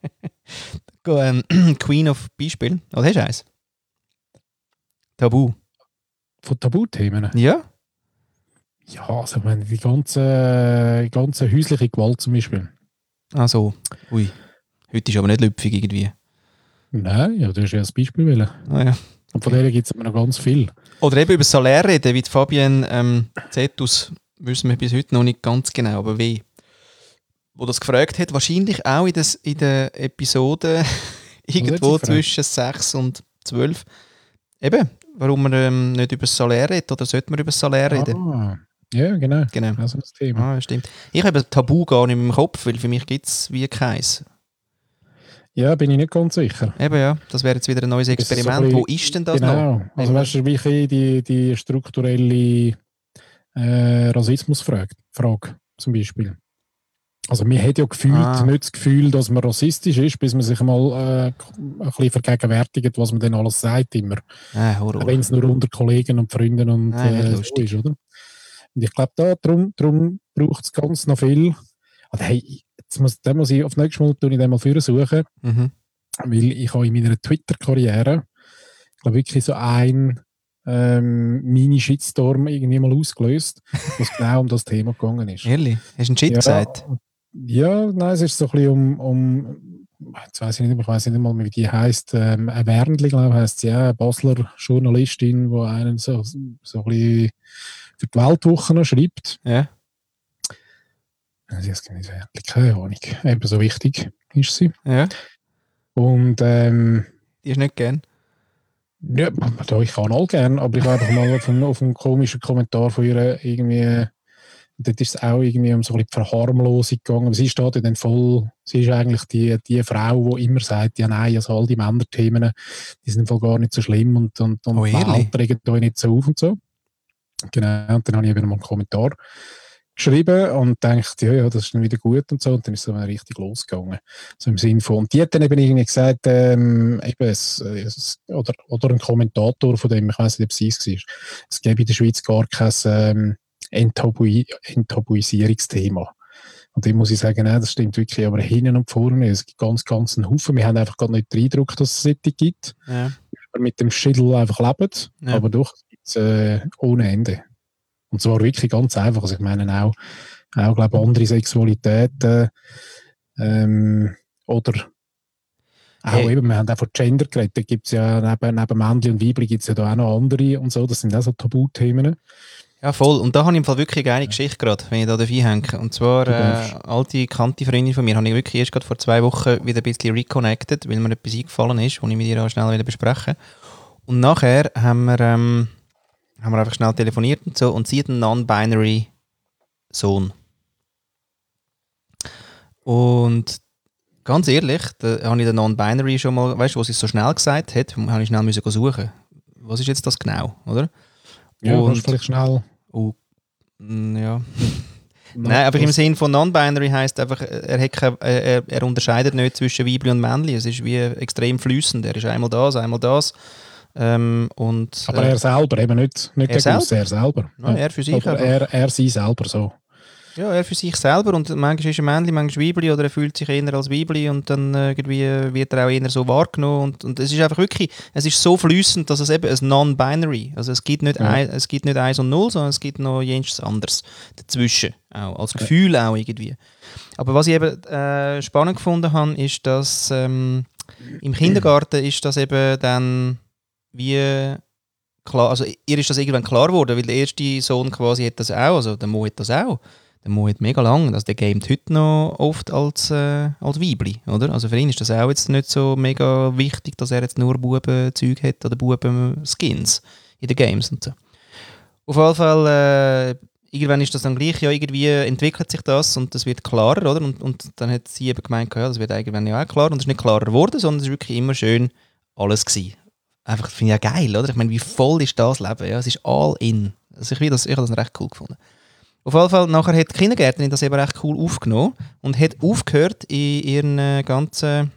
Queen of Beispiel. Oder hast du eins? Tabu. Von Tabuthemen? Ja? Ja, also ich meine, die ganze häusliche Gewalt zum Beispiel. Also, ui. Heute ist aber nicht lüpfig irgendwie. Nein, ja, du hast ja ein Beispiel wählen. Ah, ja. Und von denen gibt es aber noch ganz viel. Oder eben über das Salär reden, wie die Fabienne Zetus, wissen wir bis heute noch nicht ganz genau, aber wie. Wo das gefragt hat, wahrscheinlich auch in der Episode irgendwo hat sie gefragt? zwischen 6 und 12. Eben, warum man nicht über das Salär redet, oder sollte man über das Salär reden? Ah, ja, genau. Genau. Also das Thema. Ah, stimmt. Ich habe Tabu gar nicht mehr im Kopf, weil für mich gibt es wie keins. Ja, bin ich nicht ganz sicher. Eben ja, das wäre jetzt wieder ein neues Das ist so Experiment. ein Wo bisschen- ist denn das Genau. noch? Also weißt du, wie die strukturelle Rassismusfrage zum Beispiel. Also man hat ja gefühlt nicht das Gefühl, dass man rassistisch ist, bis man sich mal ein bisschen vergegenwärtigt, was man denn alles sagt immer. Horror. Wenn es nur unter Kollegen und Freunden und Nicht so lustig. ist, oder? Und ich glaube, darum braucht es ganz noch viel. Also, hey, den muss ich auf nächstes Mal den mal suchen, Mhm. weil ich habe in meiner Twitter-Karriere, ich glaube wirklich so ein Mini-Shitstorm irgendwie mal ausgelöst, was genau um das Thema gegangen ist. Ehrlich? Hast du einen Shit gesagt? Ja, nein, es ist so ein bisschen jetzt weiss ich nicht mal, wie die heisst, ein Wernli, glaube ich, heisst sie, ja, eine Basler Journalistin, die einen so ein bisschen für die Weltwoche noch schreibt. Ja. Sie ist keine Ahnung. Eben so wichtig ist sie. Ja. Und Die ist nicht gern. Ja, ich kann all gern, aber ich war einfach mal auf einen komischen Kommentar von ihr irgendwie. Dort ist es auch irgendwie um so ein bisschen die Verharmlosung gegangen. Aber sie steht ja dann voll, sie ist eigentlich die Frau, die immer sagt, ja nein, also all die Männerthemen, die sind voll gar nicht so schlimm und ehrlich? regt euch nicht so auf und so. Genau, und dann habe ich eben mal einen Kommentar geschrieben und dachte, ja, das ist dann wieder gut und so. Und dann ist es so richtig losgegangen. So im Sinn von, und die hat dann eben irgendwie gesagt, eben oder ein Kommentator von dem, ich weiß nicht, ob es war, es gäbe in der Schweiz gar kein Enttabuisierungsthema. Und dem muss ich sagen, nein, das stimmt wirklich, aber hinten und vorne, es gibt ganz einen Haufen. Wir haben einfach gar nicht den Eindruck, dass es solche gibt. Ja. Wir mit dem Schädel einfach leben, Ja. aber doch, es gibt es ohne Ende. Und zwar wirklich ganz einfach. Also ich meine auch glaube andere Sexualitäten oder auch eben, wir haben auch von Gender geredet, da gibt es ja neben Männchen und Weibchen gibt es ja da auch noch andere und so, das sind auch so Tabuthemen. Ja, voll. Und da habe ich im Fall wirklich eine geile Geschichte gerade, wenn ich da dabei hänge. Und zwar, alte, bekannte Freundin von mir, habe ich wirklich erst gerade vor 2 Wochen wieder ein bisschen reconnected, weil mir etwas eingefallen ist, das ich mit ihr auch schnell wieder besprechen. Und nachher haben wir einfach schnell telefoniert und so, und sie hat einen non-binary Sohn. Und ganz ehrlich, da habe ich den non-binary schon mal, weißt du, was sie so schnell gesagt hat, habe ich schnell müssen suchen. Was ist jetzt das genau, oder? Ja, und, kannst du vielleicht schnell... ja. Nein, aber im Sinne von non-binary heisst einfach, er unterscheidet nicht zwischen Weibli und Männli. Es ist wie extrem fließend. Er ist einmal das, einmal das. Aber er selber, eben nicht der Guss, er selber. Ja, er für sich. Er sie selber so. Ja, er für sich selber, und manchmal ist er Männli, manchmal Weibli, oder er fühlt sich eher als Weibli und dann irgendwie wird er auch eher so wahrgenommen, und es ist einfach wirklich, es ist so fließend, dass es eben ein Non-Binary, also es gibt nicht 1 und 0, sondern es gibt noch jenes anderes dazwischen, auch als Gefühl auch irgendwie. Aber was ich eben spannend gefunden habe, ist, dass im Kindergarten ist das eben dann wie klar, also ihr ist das irgendwann klar geworden, weil der erste Sohn quasi hat das auch, also der Mo hat das auch. Der Mo hat mega lang, also der gamet heute noch oft als Weibli, oder? Also für ihn ist das auch jetzt nicht so mega wichtig, dass er jetzt nur Buben-Zeug hat oder Buben-Skins in den Games und so. Auf jeden Fall, irgendwann ist das dann gleich, ja, irgendwie entwickelt sich das und das wird klarer, oder? Und dann hat sie eben gemeint, ja, das wird irgendwann ja auch klar, und es ist nicht klarer geworden, sondern es ist wirklich immer schön alles gewesen. Einfach, finde ich ja geil, oder? Ich meine, wie voll ist das Leben? Ja? Es ist all in. Also ich habe das recht cool gefunden. Auf jeden Fall, nachher hat die Kindergärtnerin das eben recht cool aufgenommen und hat aufgehört in ihren ganzen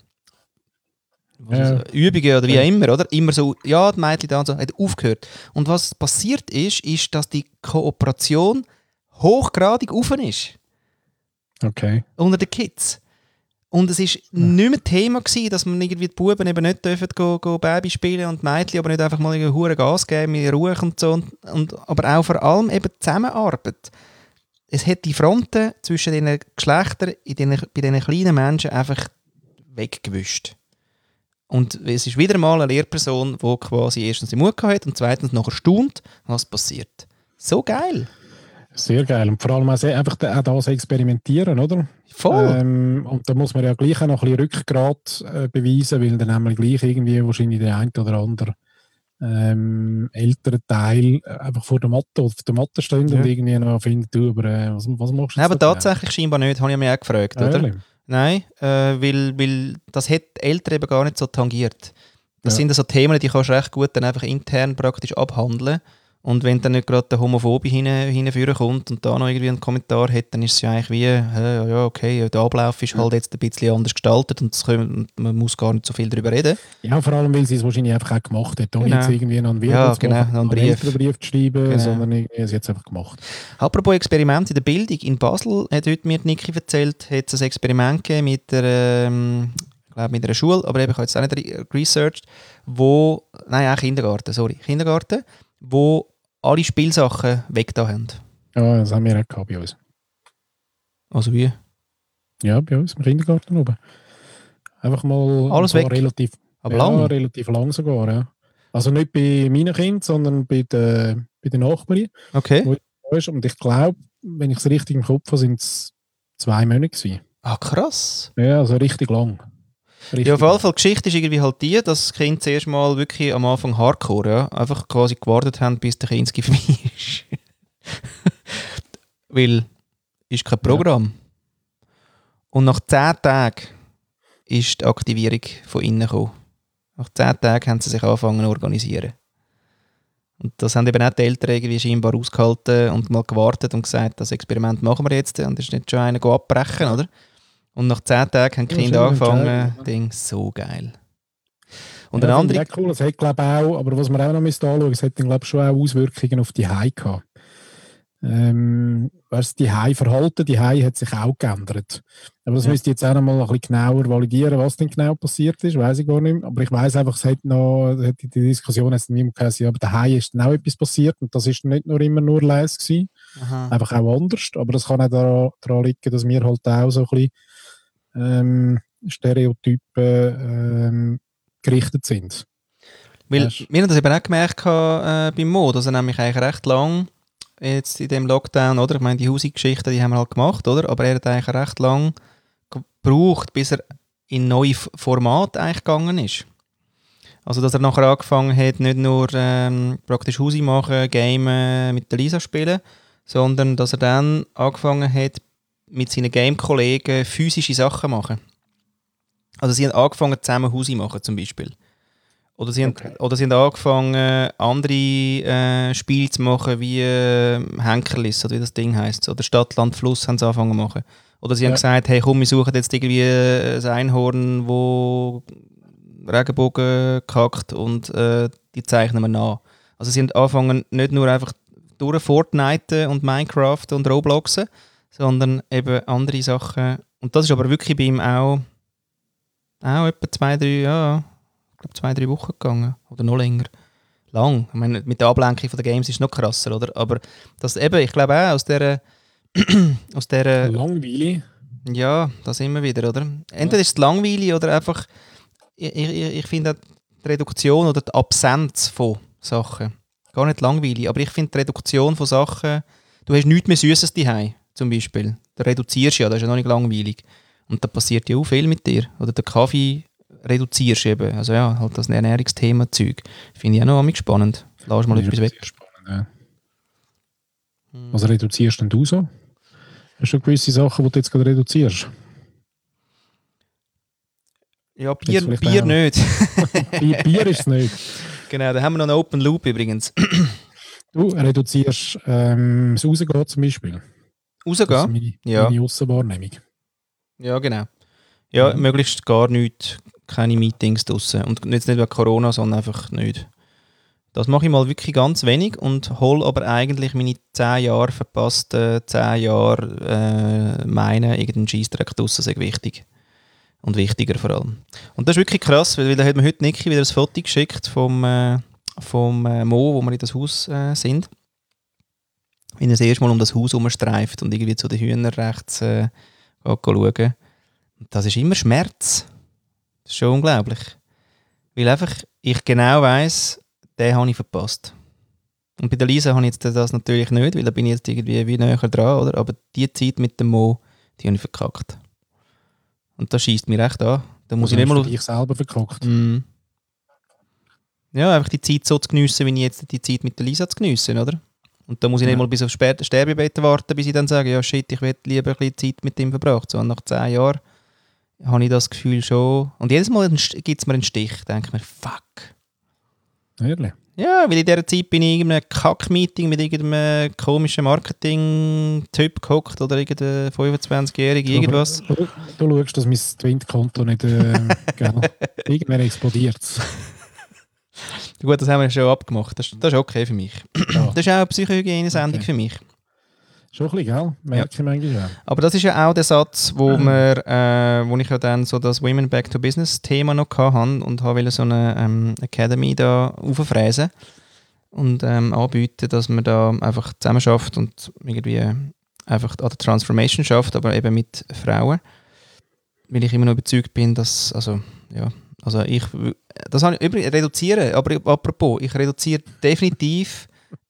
Übungen oder wie auch immer, oder? Immer so, ja, die Mädchen da und so, hat aufgehört. Und was passiert ist, dass die Kooperation hochgradig offen ist. Okay. Unter den Kids. Und es war nicht mehr Thema gewesen, dass man irgendwie die Buben eben nicht dürfen go Baby spielen und die Mädchen aber nicht einfach mal einen hohen Gas geben, in Ruhe und so. Aber auch vor allem eben die Zusammenarbeit. Es hat die Fronten zwischen den Geschlechtern bei diesen kleinen Menschen einfach weggewischt. Und es ist wieder mal eine Lehrperson, die quasi erstens den Mut hat und zweitens noch erstaunt, was passiert. So geil! Sehr geil. Und vor allem auch einfach auch das experimentieren, oder? Voll! Und da muss man ja gleich auch noch ein bisschen Rückgrat beweisen, weil dann haben wir gleich irgendwie wahrscheinlich der eine oder andere ältere Teil einfach vor der Matte oder auf der Matte stehen und irgendwie noch finden, du, aber was machst du jetzt? Nein, aber tatsächlich scheinbar nicht, habe ich mich auch gefragt, oder? Ehrlich? Nein, weil das hat die Eltern eben gar nicht so tangiert. Das sind so Themen, die kannst du recht gut dann einfach intern praktisch abhandeln. Und wenn dann nicht gerade der Homophobie hinführen kommt und da noch irgendwie einen Kommentar hat, dann ist es ja eigentlich wie, ja, okay, der Ablauf ist halt jetzt ein bisschen anders gestaltet und man muss gar nicht so viel darüber reden. Ja, vor allem, weil sie es wahrscheinlich einfach auch gemacht hat. Ohne jetzt irgendwie einen Video zu machen, einen Brief zu schreiben, sondern irgendwie sie hat es einfach gemacht. Apropos Experiment in der Bildung, in Basel hat heute mir Niki erzählt, hat es ein Experiment gegeben mit einer Schule, aber eben, ich habe jetzt auch nicht researched, Kindergarten, wo alle Spielsachen weg da haben. Ja, das haben wir auch gehabt bei uns. Also wie? Ja, bei uns im Kindergarten oben. Einfach mal alles weg? Relativ, aber lang? Relativ lang sogar, ja. Also nicht bei meinen Kindern, sondern bei den Nachbarn. Okay. Und ich glaube, wenn ich es richtig im Kopf habe, sind es 2 Monate gewesen. Ah, krass. Ja, also richtig lang. Ja, auf jeden Fall, die Geschichte ist irgendwie halt die, dass das Kind zuerst mal wirklich am Anfang hardcore, ja, einfach quasi gewartet haben, bis der Kinski vorbei ist. Weil, ist kein Programm. Und nach 10 Tagen ist die Aktivierung von innen gekommen. Nach 10 Tagen haben sie sich angefangen zu organisieren. Und das haben eben auch die Eltern irgendwie scheinbar ausgehalten und mal gewartet und gesagt, das Experiment machen wir jetzt. Und das ist nicht schon einer abbrechen, oder? Und nach 10 Tagen haben die Kinder angefangen, Ding, so geil. Und ja, eine andere... Das cool. Es hat, glaube ich, auch, aber was man auch noch anschauen, es hat, glaube ich, schon auch Auswirkungen auf die Hai gehabt. Die Hai-Verhalten, die Hai hat sich auch geändert. Aber das müsste ich jetzt auch noch mal ein bisschen genauer validieren, was denn genau passiert ist, weiß ich gar nicht mehr. Aber ich weiß einfach, es hat die Diskussion jetzt nicht mehr geheißen, aber der Hai ist dann auch etwas passiert und das ist nicht nur immer nur leise gewesen. Aha. Einfach auch anders. Aber das kann auch daran liegen, dass wir halt auch so ein bisschen Stereotypen gerichtet sind. Weil wir haben das eben auch gemerkt beim Mo, dass er nämlich eigentlich recht lang jetzt in dem Lockdown, oder? Ich meine, die Hausgeschichten, die haben wir halt gemacht, oder? Aber er hat eigentlich recht lang gebraucht, bis er in neue Formate eigentlich gegangen ist. Also, dass er nachher angefangen hat, nicht nur praktisch Hausi machen, Gamen mit der Lisa spielen, sondern dass er dann angefangen hat, mit seinen Game-Kollegen physische Sachen zu machen. Also sie haben angefangen, zusammen Hausi machen zum Beispiel. Oder sie haben angefangen, andere Spiele zu machen, wie Henkerlis, oder wie das Ding heisst. Oder Stadt, Land, Fluss haben sie angefangen zu machen. Oder sie haben gesagt, hey komm, wir suchen jetzt irgendwie ein Einhorn, wo Regenbogen kackt und die zeichnen wir nach. Also sie haben angefangen, nicht nur einfach durch Fortnite und Minecraft und Robloxen, sondern eben andere Sachen. Und das ist aber wirklich bei ihm auch etwa 2-3 Wochen gegangen. Oder noch länger. Lang. Ich meine, mit der Ablenkung von den Games ist es noch krasser, oder? Aber das eben, ich glaube auch aus dieser Langweile. Ja, das immer wieder, oder? Entweder ist es langweilig oder einfach, ich finde die Reduktion oder die Absenz von Sachen gar nicht langweilig, aber ich finde die Reduktion von Sachen, du hast nichts mehr Süßes daheim, zum Beispiel. Du reduzierst ja, das ist ja noch nicht langweilig. Und da passiert ja auch viel mit dir. Oder den Kaffee reduzierst eben. Also ja, halt das Ernährungsthema-Zeug. Finde ich auch noch spannend. Lass mal etwas weg. Spannend, ja. Was reduzierst denn du so? Hast du gewisse Sachen, die du jetzt gerade reduzierst? Ja, Bier nicht. Bier ist es nicht. Genau, da haben wir noch einen Open Loop übrigens. Du reduzierst das Rausgehen zum Beispiel. Rausgehen? Das ist meine Aussenwahrnehmung. Ja, genau. Ja, möglichst gar nichts, keine Meetings draussen. Und jetzt nicht wegen Corona, sondern einfach nicht. Das mache ich mal wirklich ganz wenig und hole aber eigentlich meine 10 Jahre verpassten 10 Jahre irgendeinen Scheissdreck draussen sehr wichtig. Und wichtiger vor allem. Und das ist wirklich krass, weil da hat mir heute Niki wieder ein Foto geschickt vom Mo, wo wir in das Haus sind. Wenn er das erste Mal um das Haus herumstreift und irgendwie zu den Hühnern rechts schauen. Das ist immer Schmerz. Das ist schon unglaublich. Weil einfach ich genau weiss, den habe ich verpasst. Und bei der Lisa habe ich jetzt das natürlich nicht, weil da bin ich jetzt irgendwie wie näher dran, oder? Aber die Zeit mit dem Mo, die habe ich verkackt. Und das scheisst mir echt an. Da muss ich nicht mal dich selber verkackt. Ja, einfach die Zeit so zu geniessen, wie ich jetzt die Zeit mit der Lisa zu geniessen, oder? Und da muss ich nicht mal bis aufs Sterbebett warten, bis ich dann sage, ja shit, ich will lieber ein bisschen Zeit mit ihm verbracht. So, und nach 10 Jahren habe ich das Gefühl schon. Und jedes Mal gibt es mir einen Stich. Denke ich mir, fuck. Ehrlich? Ja, weil in dieser Zeit bin ich in irgendeinem Kack-Meeting mit irgendeinem komischen Marketing-Typ gehockt oder irgendein 25-Jähriger, irgendwas. Du schaust, dass mein Twint-Konto nicht irgendwann explodiert. Gut, das haben wir schon abgemacht. Das ist okay für mich. Ja. Das ist auch eine Psychohygiene-Sendung für mich. Schon ein bisschen, gell? Merke ich manchmal auch. Aber das ist ja auch der Satz, wo ich ja dann so das Women Back to Business Thema noch hatte und wollte so eine Academy da auffräsen und anbieten, dass man da einfach zusammen schafft und irgendwie einfach an der Transformation schafft, aber eben mit Frauen. Weil ich immer noch überzeugt bin, dass, das habe ich übrigens reduzieren, aber apropos, ich reduziere definitiv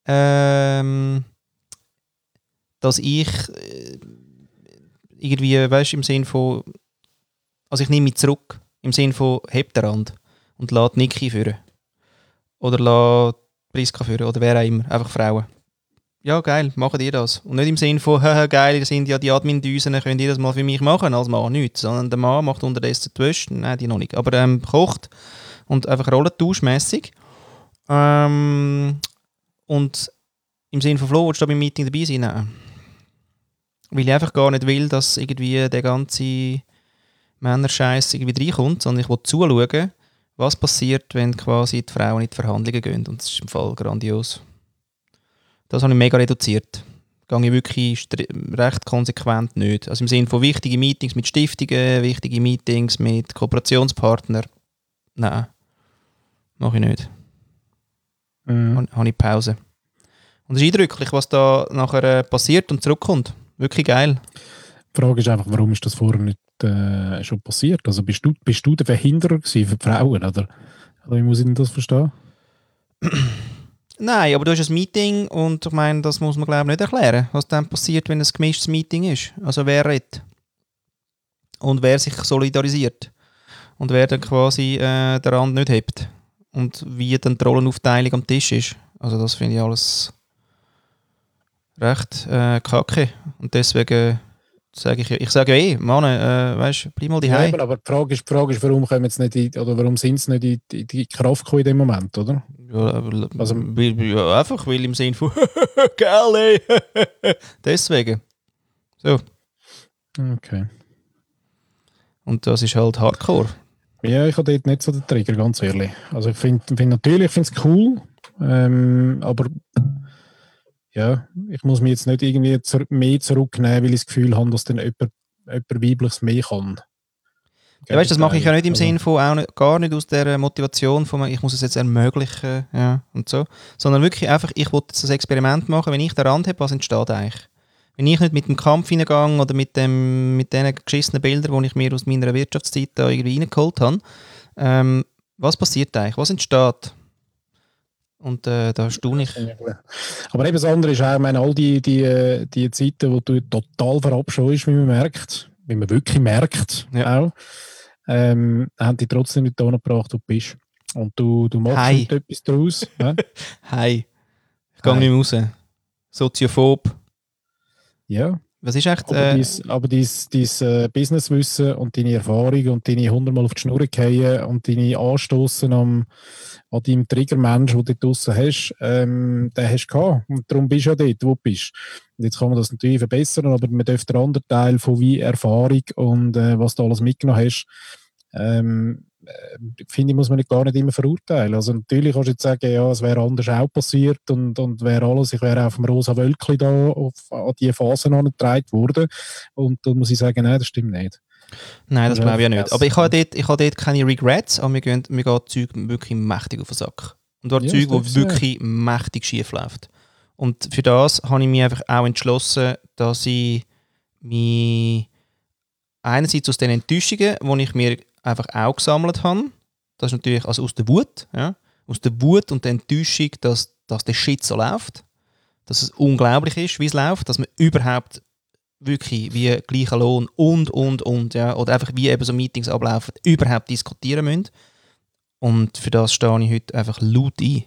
dass ich irgendwie, weißt du, im Sinn von, also ich nehme mich zurück Im Sinne von, hebt den Rand und lässt Niki führen. Oder lässt Priska führen. Oder wer auch immer. Einfach Frauen. Ja, geil, machen ihr das. Und nicht im Sinne von, haha, geil, ihr sind ja die Admin-Düsen, könnt ihr das mal für mich machen? Als Mann nichts. Sondern der Mann macht unterdessen die Wäsche. Nein, die noch nicht. Aber kocht und einfach rollentauschmässig. Und im Sinne von Flo, willst du da beim Meeting dabei sein? Nein. Weil ich einfach gar nicht will, dass irgendwie der ganze Männerscheiß irgendwie reinkommt, sondern ich will zuschauen, was passiert, wenn quasi die Frauen in die Verhandlungen gehen. Und das ist im Fall grandios. Das habe ich mega reduziert. Das gehe ich wirklich recht konsequent nicht. Also im Sinne von wichtigen Meetings mit Stiftungen, wichtige Meetings mit Kooperationspartnern. Nein, mache ich nicht. Habe ich Pause. Und es ist eindrücklich, was da nachher passiert und zurückkommt. Wirklich geil. Die Frage ist einfach, warum ist das vorher nicht schon passiert? Also bist du der Verhinderer gewesen für die Frauen, oder wie muss ich denn das verstehen? Nein, aber du hast ein Meeting und ich meine, das muss man glaube ich nicht erklären, was dann passiert, wenn es ein gemischtes Meeting ist. Also wer redet und wer sich solidarisiert und wer dann quasi den Rand nicht hebt und wie dann die Rollenaufteilung am Tisch ist. Also das finde ich alles recht kacke und deswegen sage ich sage Mann, weißt, bleib mal daheim. Ja, aber die Frage ist, warum kommen jetzt nicht oder warum sind sie nicht in die Kraft gekommen in dem Moment, oder? Ja, also, ja, einfach, weil im Sinne von geil, deswegen. So. Okay. Und das ist halt Hardcore. Ja, ich habe dort nicht so den Trigger, ganz ehrlich. Also ich finde natürlich, es cool, aber ja, ich muss mich jetzt nicht irgendwie mehr zurücknehmen, weil ich das Gefühl habe, dass dann jemand Weibliches mehr kann. Ja, weißt, das mache ich ja nicht im Sinn von, auch nicht, gar nicht aus der Motivation von, ich muss es jetzt ermöglichen, ja, und so, sondern wirklich einfach, ich wollte das Experiment machen, wenn ich den Rand habe, was entsteht eigentlich? Wenn ich nicht mit dem Kampf hineingehe oder mit diesen geschissenen Bildern, die ich mir aus meiner Wirtschaftszeit da irgendwie reingeholt habe, was passiert eigentlich? Was entsteht? Und da staune ich. Aber eben das andere ist auch, ich meine, all die Zeiten, wo du total verabscheust, wie man wirklich merkt, ja. auch, haben die trotzdem nicht gebracht, wo du bist. Und du machst nicht etwas daraus. Hi. Ich gehe nicht mehr raus. Soziophob. Ja. Was ist echt... Aber dein Businesswissen und deine Erfahrung und deine 100-mal auf die Schnur fallen und deine Anstossen an deinem Triggermensch, den du draussen hast, den hast du gehabt. Und darum bist du ja dort, wo du bist. Und jetzt kann man das natürlich verbessern, aber man darf den anderen Teil von wie Erfahrung und was du alles mitgenommen hast, finde ich, muss man gar nicht immer verurteilen. Also natürlich kannst du jetzt sagen, ja, es wäre anders auch passiert und wäre alles, ich wäre auf dem rosa Wölkchen da an die Phasen angetragen worden. Und dann muss ich sagen, nein, das stimmt nicht. Nein, das glaube ich ja nicht. Aber ich habe dort keine Regrets, aber mir geht Zeug wirklich mächtig auf den Sack. Und zwar Zeug, das wirklich mächtig schief läuft. Und für das habe ich mich einfach auch entschlossen, dass ich mich einerseits aus den Enttäuschungen, die ich mir einfach auch gesammelt habe, das ist natürlich also aus der Wut, ja, aus der Wut und der Enttäuschung, dass der Shit so läuft, dass es unglaublich ist, wie es läuft, dass man überhaupt wirklich wie gleicher Lohn und, ja, oder einfach wie eben so Meetings ablaufen, überhaupt diskutieren müssen. Und für das stehe ich heute einfach laut ein.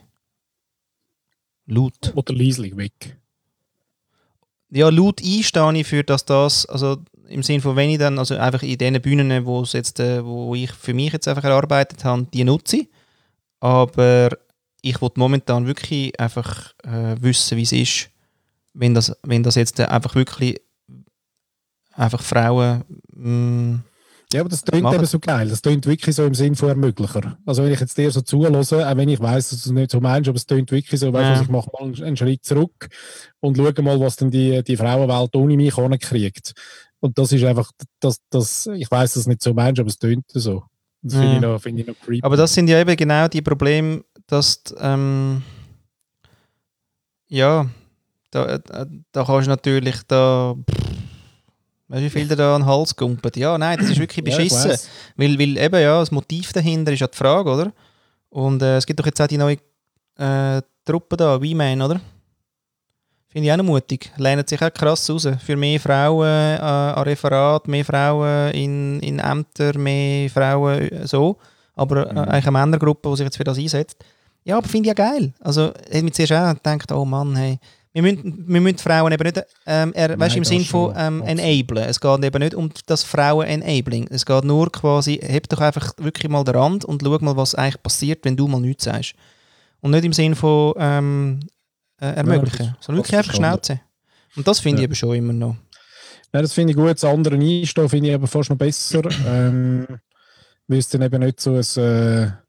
Laut. Oder leislich weg. Ja, laut einstehe ich für das, also im Sinne von, wenn ich dann, also einfach in den Bühnen, wo ich für mich jetzt einfach erarbeitet habe, die nutze ich. Aber ich will momentan wirklich einfach wissen, wie es ist, wenn das jetzt einfach wirklich einfach Frauen ja, aber das klingt eben so geil. Das klingt wirklich so im Sinn von Ermöglicher. Also wenn ich jetzt dir so zuhöre, auch wenn ich weiss, dass du es nicht so meinst, aber es klingt wirklich so, weißt, ich mache mal einen Schritt zurück und schaue mal, was denn die Frauenwelt ohne mich kriegt. Und das ist einfach, ich weiss, dass du es nicht so meinst, aber es klingt so. Das finde ich noch creepy. Aber das sind ja eben genau die Probleme, dass ja, da kannst du natürlich weißt du, wie viel dir da an den Hals gumpelt? Ja, nein, das ist wirklich beschissen. Weil eben, ja, das Motiv dahinter ist ja die Frage, oder? Und es gibt doch jetzt auch die neue Truppe da, V-Man, oder? Finde ich auch noch mutig. Lehnen sich auch krass raus. Für mehr Frauen an Referat, mehr Frauen in Ämtern, mehr Frauen so. Aber eigentlich eine Männergruppe, die sich jetzt für das einsetzt. Ja, aber finde ich ja geil. Also, ich habe mir zuerst auch gedacht, oh Mann, hey, wir müssen Frauen eben nicht, weißt du, im Sinn von enablen. Es geht eben nicht um das Frauen-Enabling. Es geht nur quasi, heb doch einfach wirklich mal den Rand und schau mal, was eigentlich passiert, wenn du mal nichts sagst. Und nicht im Sinn von ermöglichen, sondern wirklich einfach Schnauze. Und das finde ich eben schon immer noch. Ja, das finde ich gut. Das andere Einstehen finde ich aber fast noch besser. Weil es dann eben nicht so ein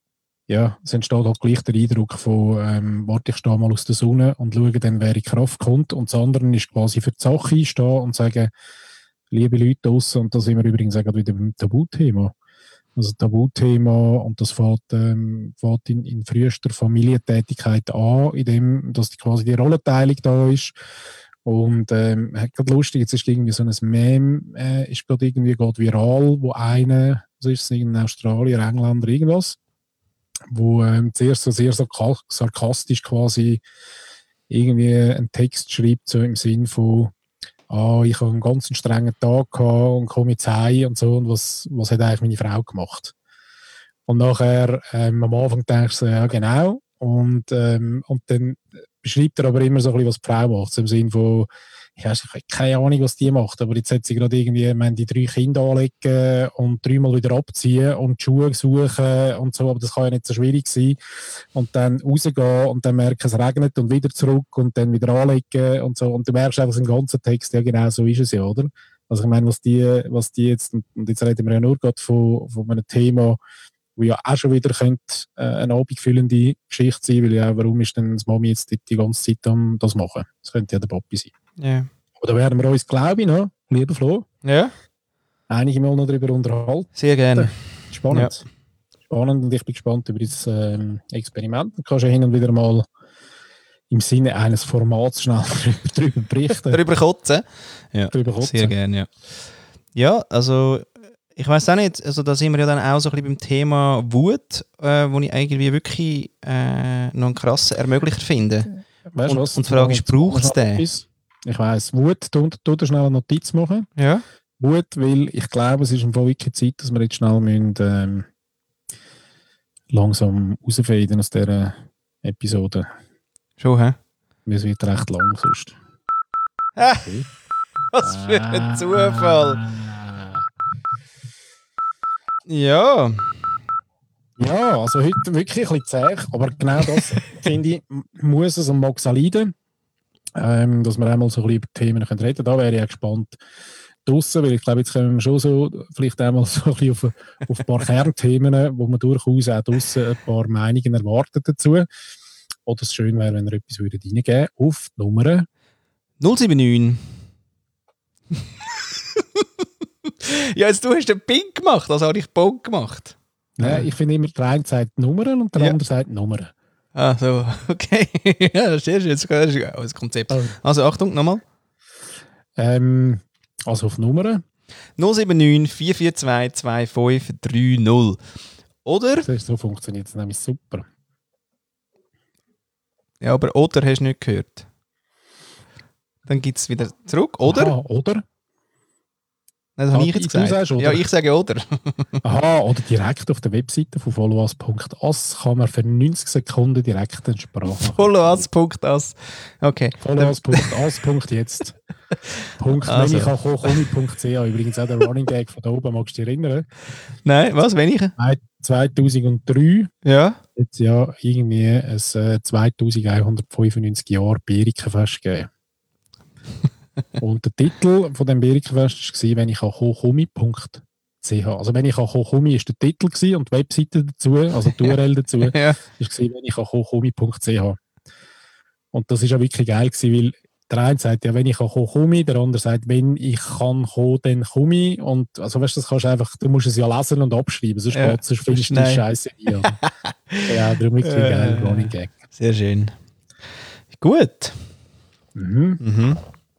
es entsteht halt gleich der Eindruck von warte, ich stehe mal aus der Sonne und schaue dann, wer in Kraft kommt. Und das andere ist quasi für die Sache einstehen und sagen, liebe Leute draussen, und da sind wir übrigens auch wieder beim Tabuthema. Also Tabuthema, und das fängt in frühester Familientätigkeit an, indem dass quasi die Rollenteilung da ist. Und gerade lustig, jetzt ist irgendwie so ein Meme, ist gerade irgendwie geht viral, wo einer, so ist es in Australien, Engländer, irgendwas, wo zuerst so sehr sarkastisch quasi irgendwie einen Text schreibt, so im Sinn von ich habe einen ganz strengen Tag gehabt und komme jetzt heim und so, und was hat eigentlich meine Frau gemacht? Und nachher am Anfang denkst du so, ja genau, und dann beschreibt er aber immer so ein bisschen, was die Frau macht, so im Sinn von, ich habe keine Ahnung, was die macht, aber jetzt hat sie gerade irgendwie, die 3 Kinder anlegen und 3-mal wieder abziehen und die Schuhe suchen und so, aber das kann ja nicht so schwierig sein. Und dann rausgehen und dann merken, es regnet und wieder zurück und dann wieder anlegen und so. Und du merkst einfach im ganzen Text, ja genau, so ist es ja, oder? Also ich meine, was die jetzt, und jetzt reden wir ja nur gerade von einem Thema, wo ja auch schon wieder könnte, eine abendfüllende Geschichte sein, weil ja, warum ist denn das Mami jetzt die ganze Zeit am das machen? Das könnte ja der Papi sein. Ja. Oder werden wir uns, glaube ich, noch, lieber Flo, Ja. einige Mal noch darüber unterhalten. Sehr gerne. Spannend. Ja. Spannend, und ich bin gespannt über das Experiment. Du kannst ja hin und wieder mal im Sinne eines Formats schnell darüber berichten. Darüber kotzen? Ja, darüber kotzen. Sehr gerne, ja. Ja, also ich weiss auch nicht, also da sind wir ja dann auch so ein bisschen beim Thema Wut, wo ich irgendwie wirklich noch einen krassen Ermöglicher finde. Weißt, und die Frage ist, braucht es den? Ich weiss, Wut, tu dir schnell eine Notiz machen. Ja. Wut, weil ich glaube, es ist im Fall wirklich Zeit, dass wir jetzt schnell müssen, langsam rausfaden aus dieser Episode. Schon, hä? Weil es wird recht lang sonst. Okay. Was für ein Zufall! Ja. Ja, also heute wirklich ein bisschen zäh, aber genau das, finde ich, muss es und mag es auch leiden, dass wir einmal so ein bisschen über Themen reden können. Da wäre ich auch gespannt draussen, weil ich glaube, jetzt können wir schon so vielleicht einmal so ein bisschen auf ein paar Kernthemen, wo man durchaus auch draussen ein paar Meinungen erwartet dazu. Oder es schön wäre, wenn ihr etwas reingeben würdet auf die Nummer 079. Ja, jetzt du hast den Pink gemacht, also habe ich Bock gemacht. Nein, ich finde immer, der eine sagt Nummern und der andere sagt Nummern. Ah, so, okay. Ja, das ist jetzt das Konzept. Also Achtung, nochmal. Also auf Nummern. 079 442 2530. Oder? So funktioniert es nämlich super. Ja, aber oder hast du nicht gehört. Dann gibt es wieder zurück, oder? Aha, oder? Nein, das habe ich jetzt gesagt. Sagst, oder? Ja, ich sage oder. Aha, oder direkt auf der Webseite von followus.as kann man für 90 Sekunden direkt eine Sprache. followus.as. Okay. followus.as.jetzt. Also. Wenn ich auch komi.ch, übrigens auch der Running Gag von da oben, magst du dich erinnern? Nein, was, wenn ich? 2003 ja. Jetzt ja irgendwie ein 2195 Jahre Bärikenfest gegeben. Und der Titel von dem Bärikenfest war «Wenn ich komi.ch». Also «Wenn ich komi» ist der Titel gewesen, und die Webseite dazu, also die URL dazu, war «Wenn ich komi.ch». Und das war ja wirklich geil gewesen, weil der eine sagt ja «Wenn ich komi», der andere sagt «Wenn ich kann kommen, dann komme». Und also weißt du, das kannst du einfach, du musst es ja lesen und abschreiben, sonst findest du die Scheiße nie. Ja, darum wirklich geil, Running Gag. Sehr schön. Gut. Mhm.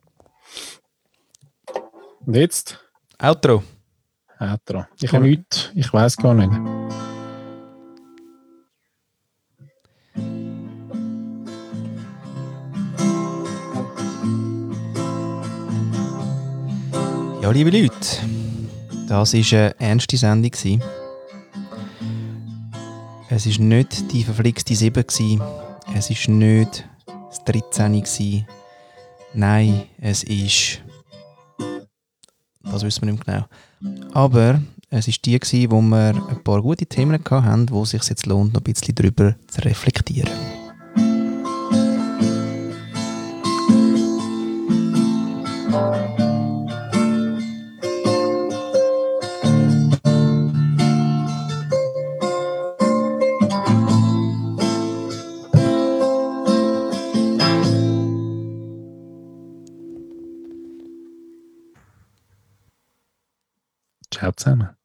Und jetzt? Outro. Ich habe nichts, ich weiss gar nicht. Ja, liebe Leute, das war eine ernste Sendung. Es war nicht die verflixte 7, es war nicht das 13. Nein, es ist... Das wissen wir nicht mehr genau. Aber es war die, wo wir ein paar gute Themen hatten, wo es sich jetzt lohnt, noch ein bisschen darüber zu reflektieren. Ciao zusammen.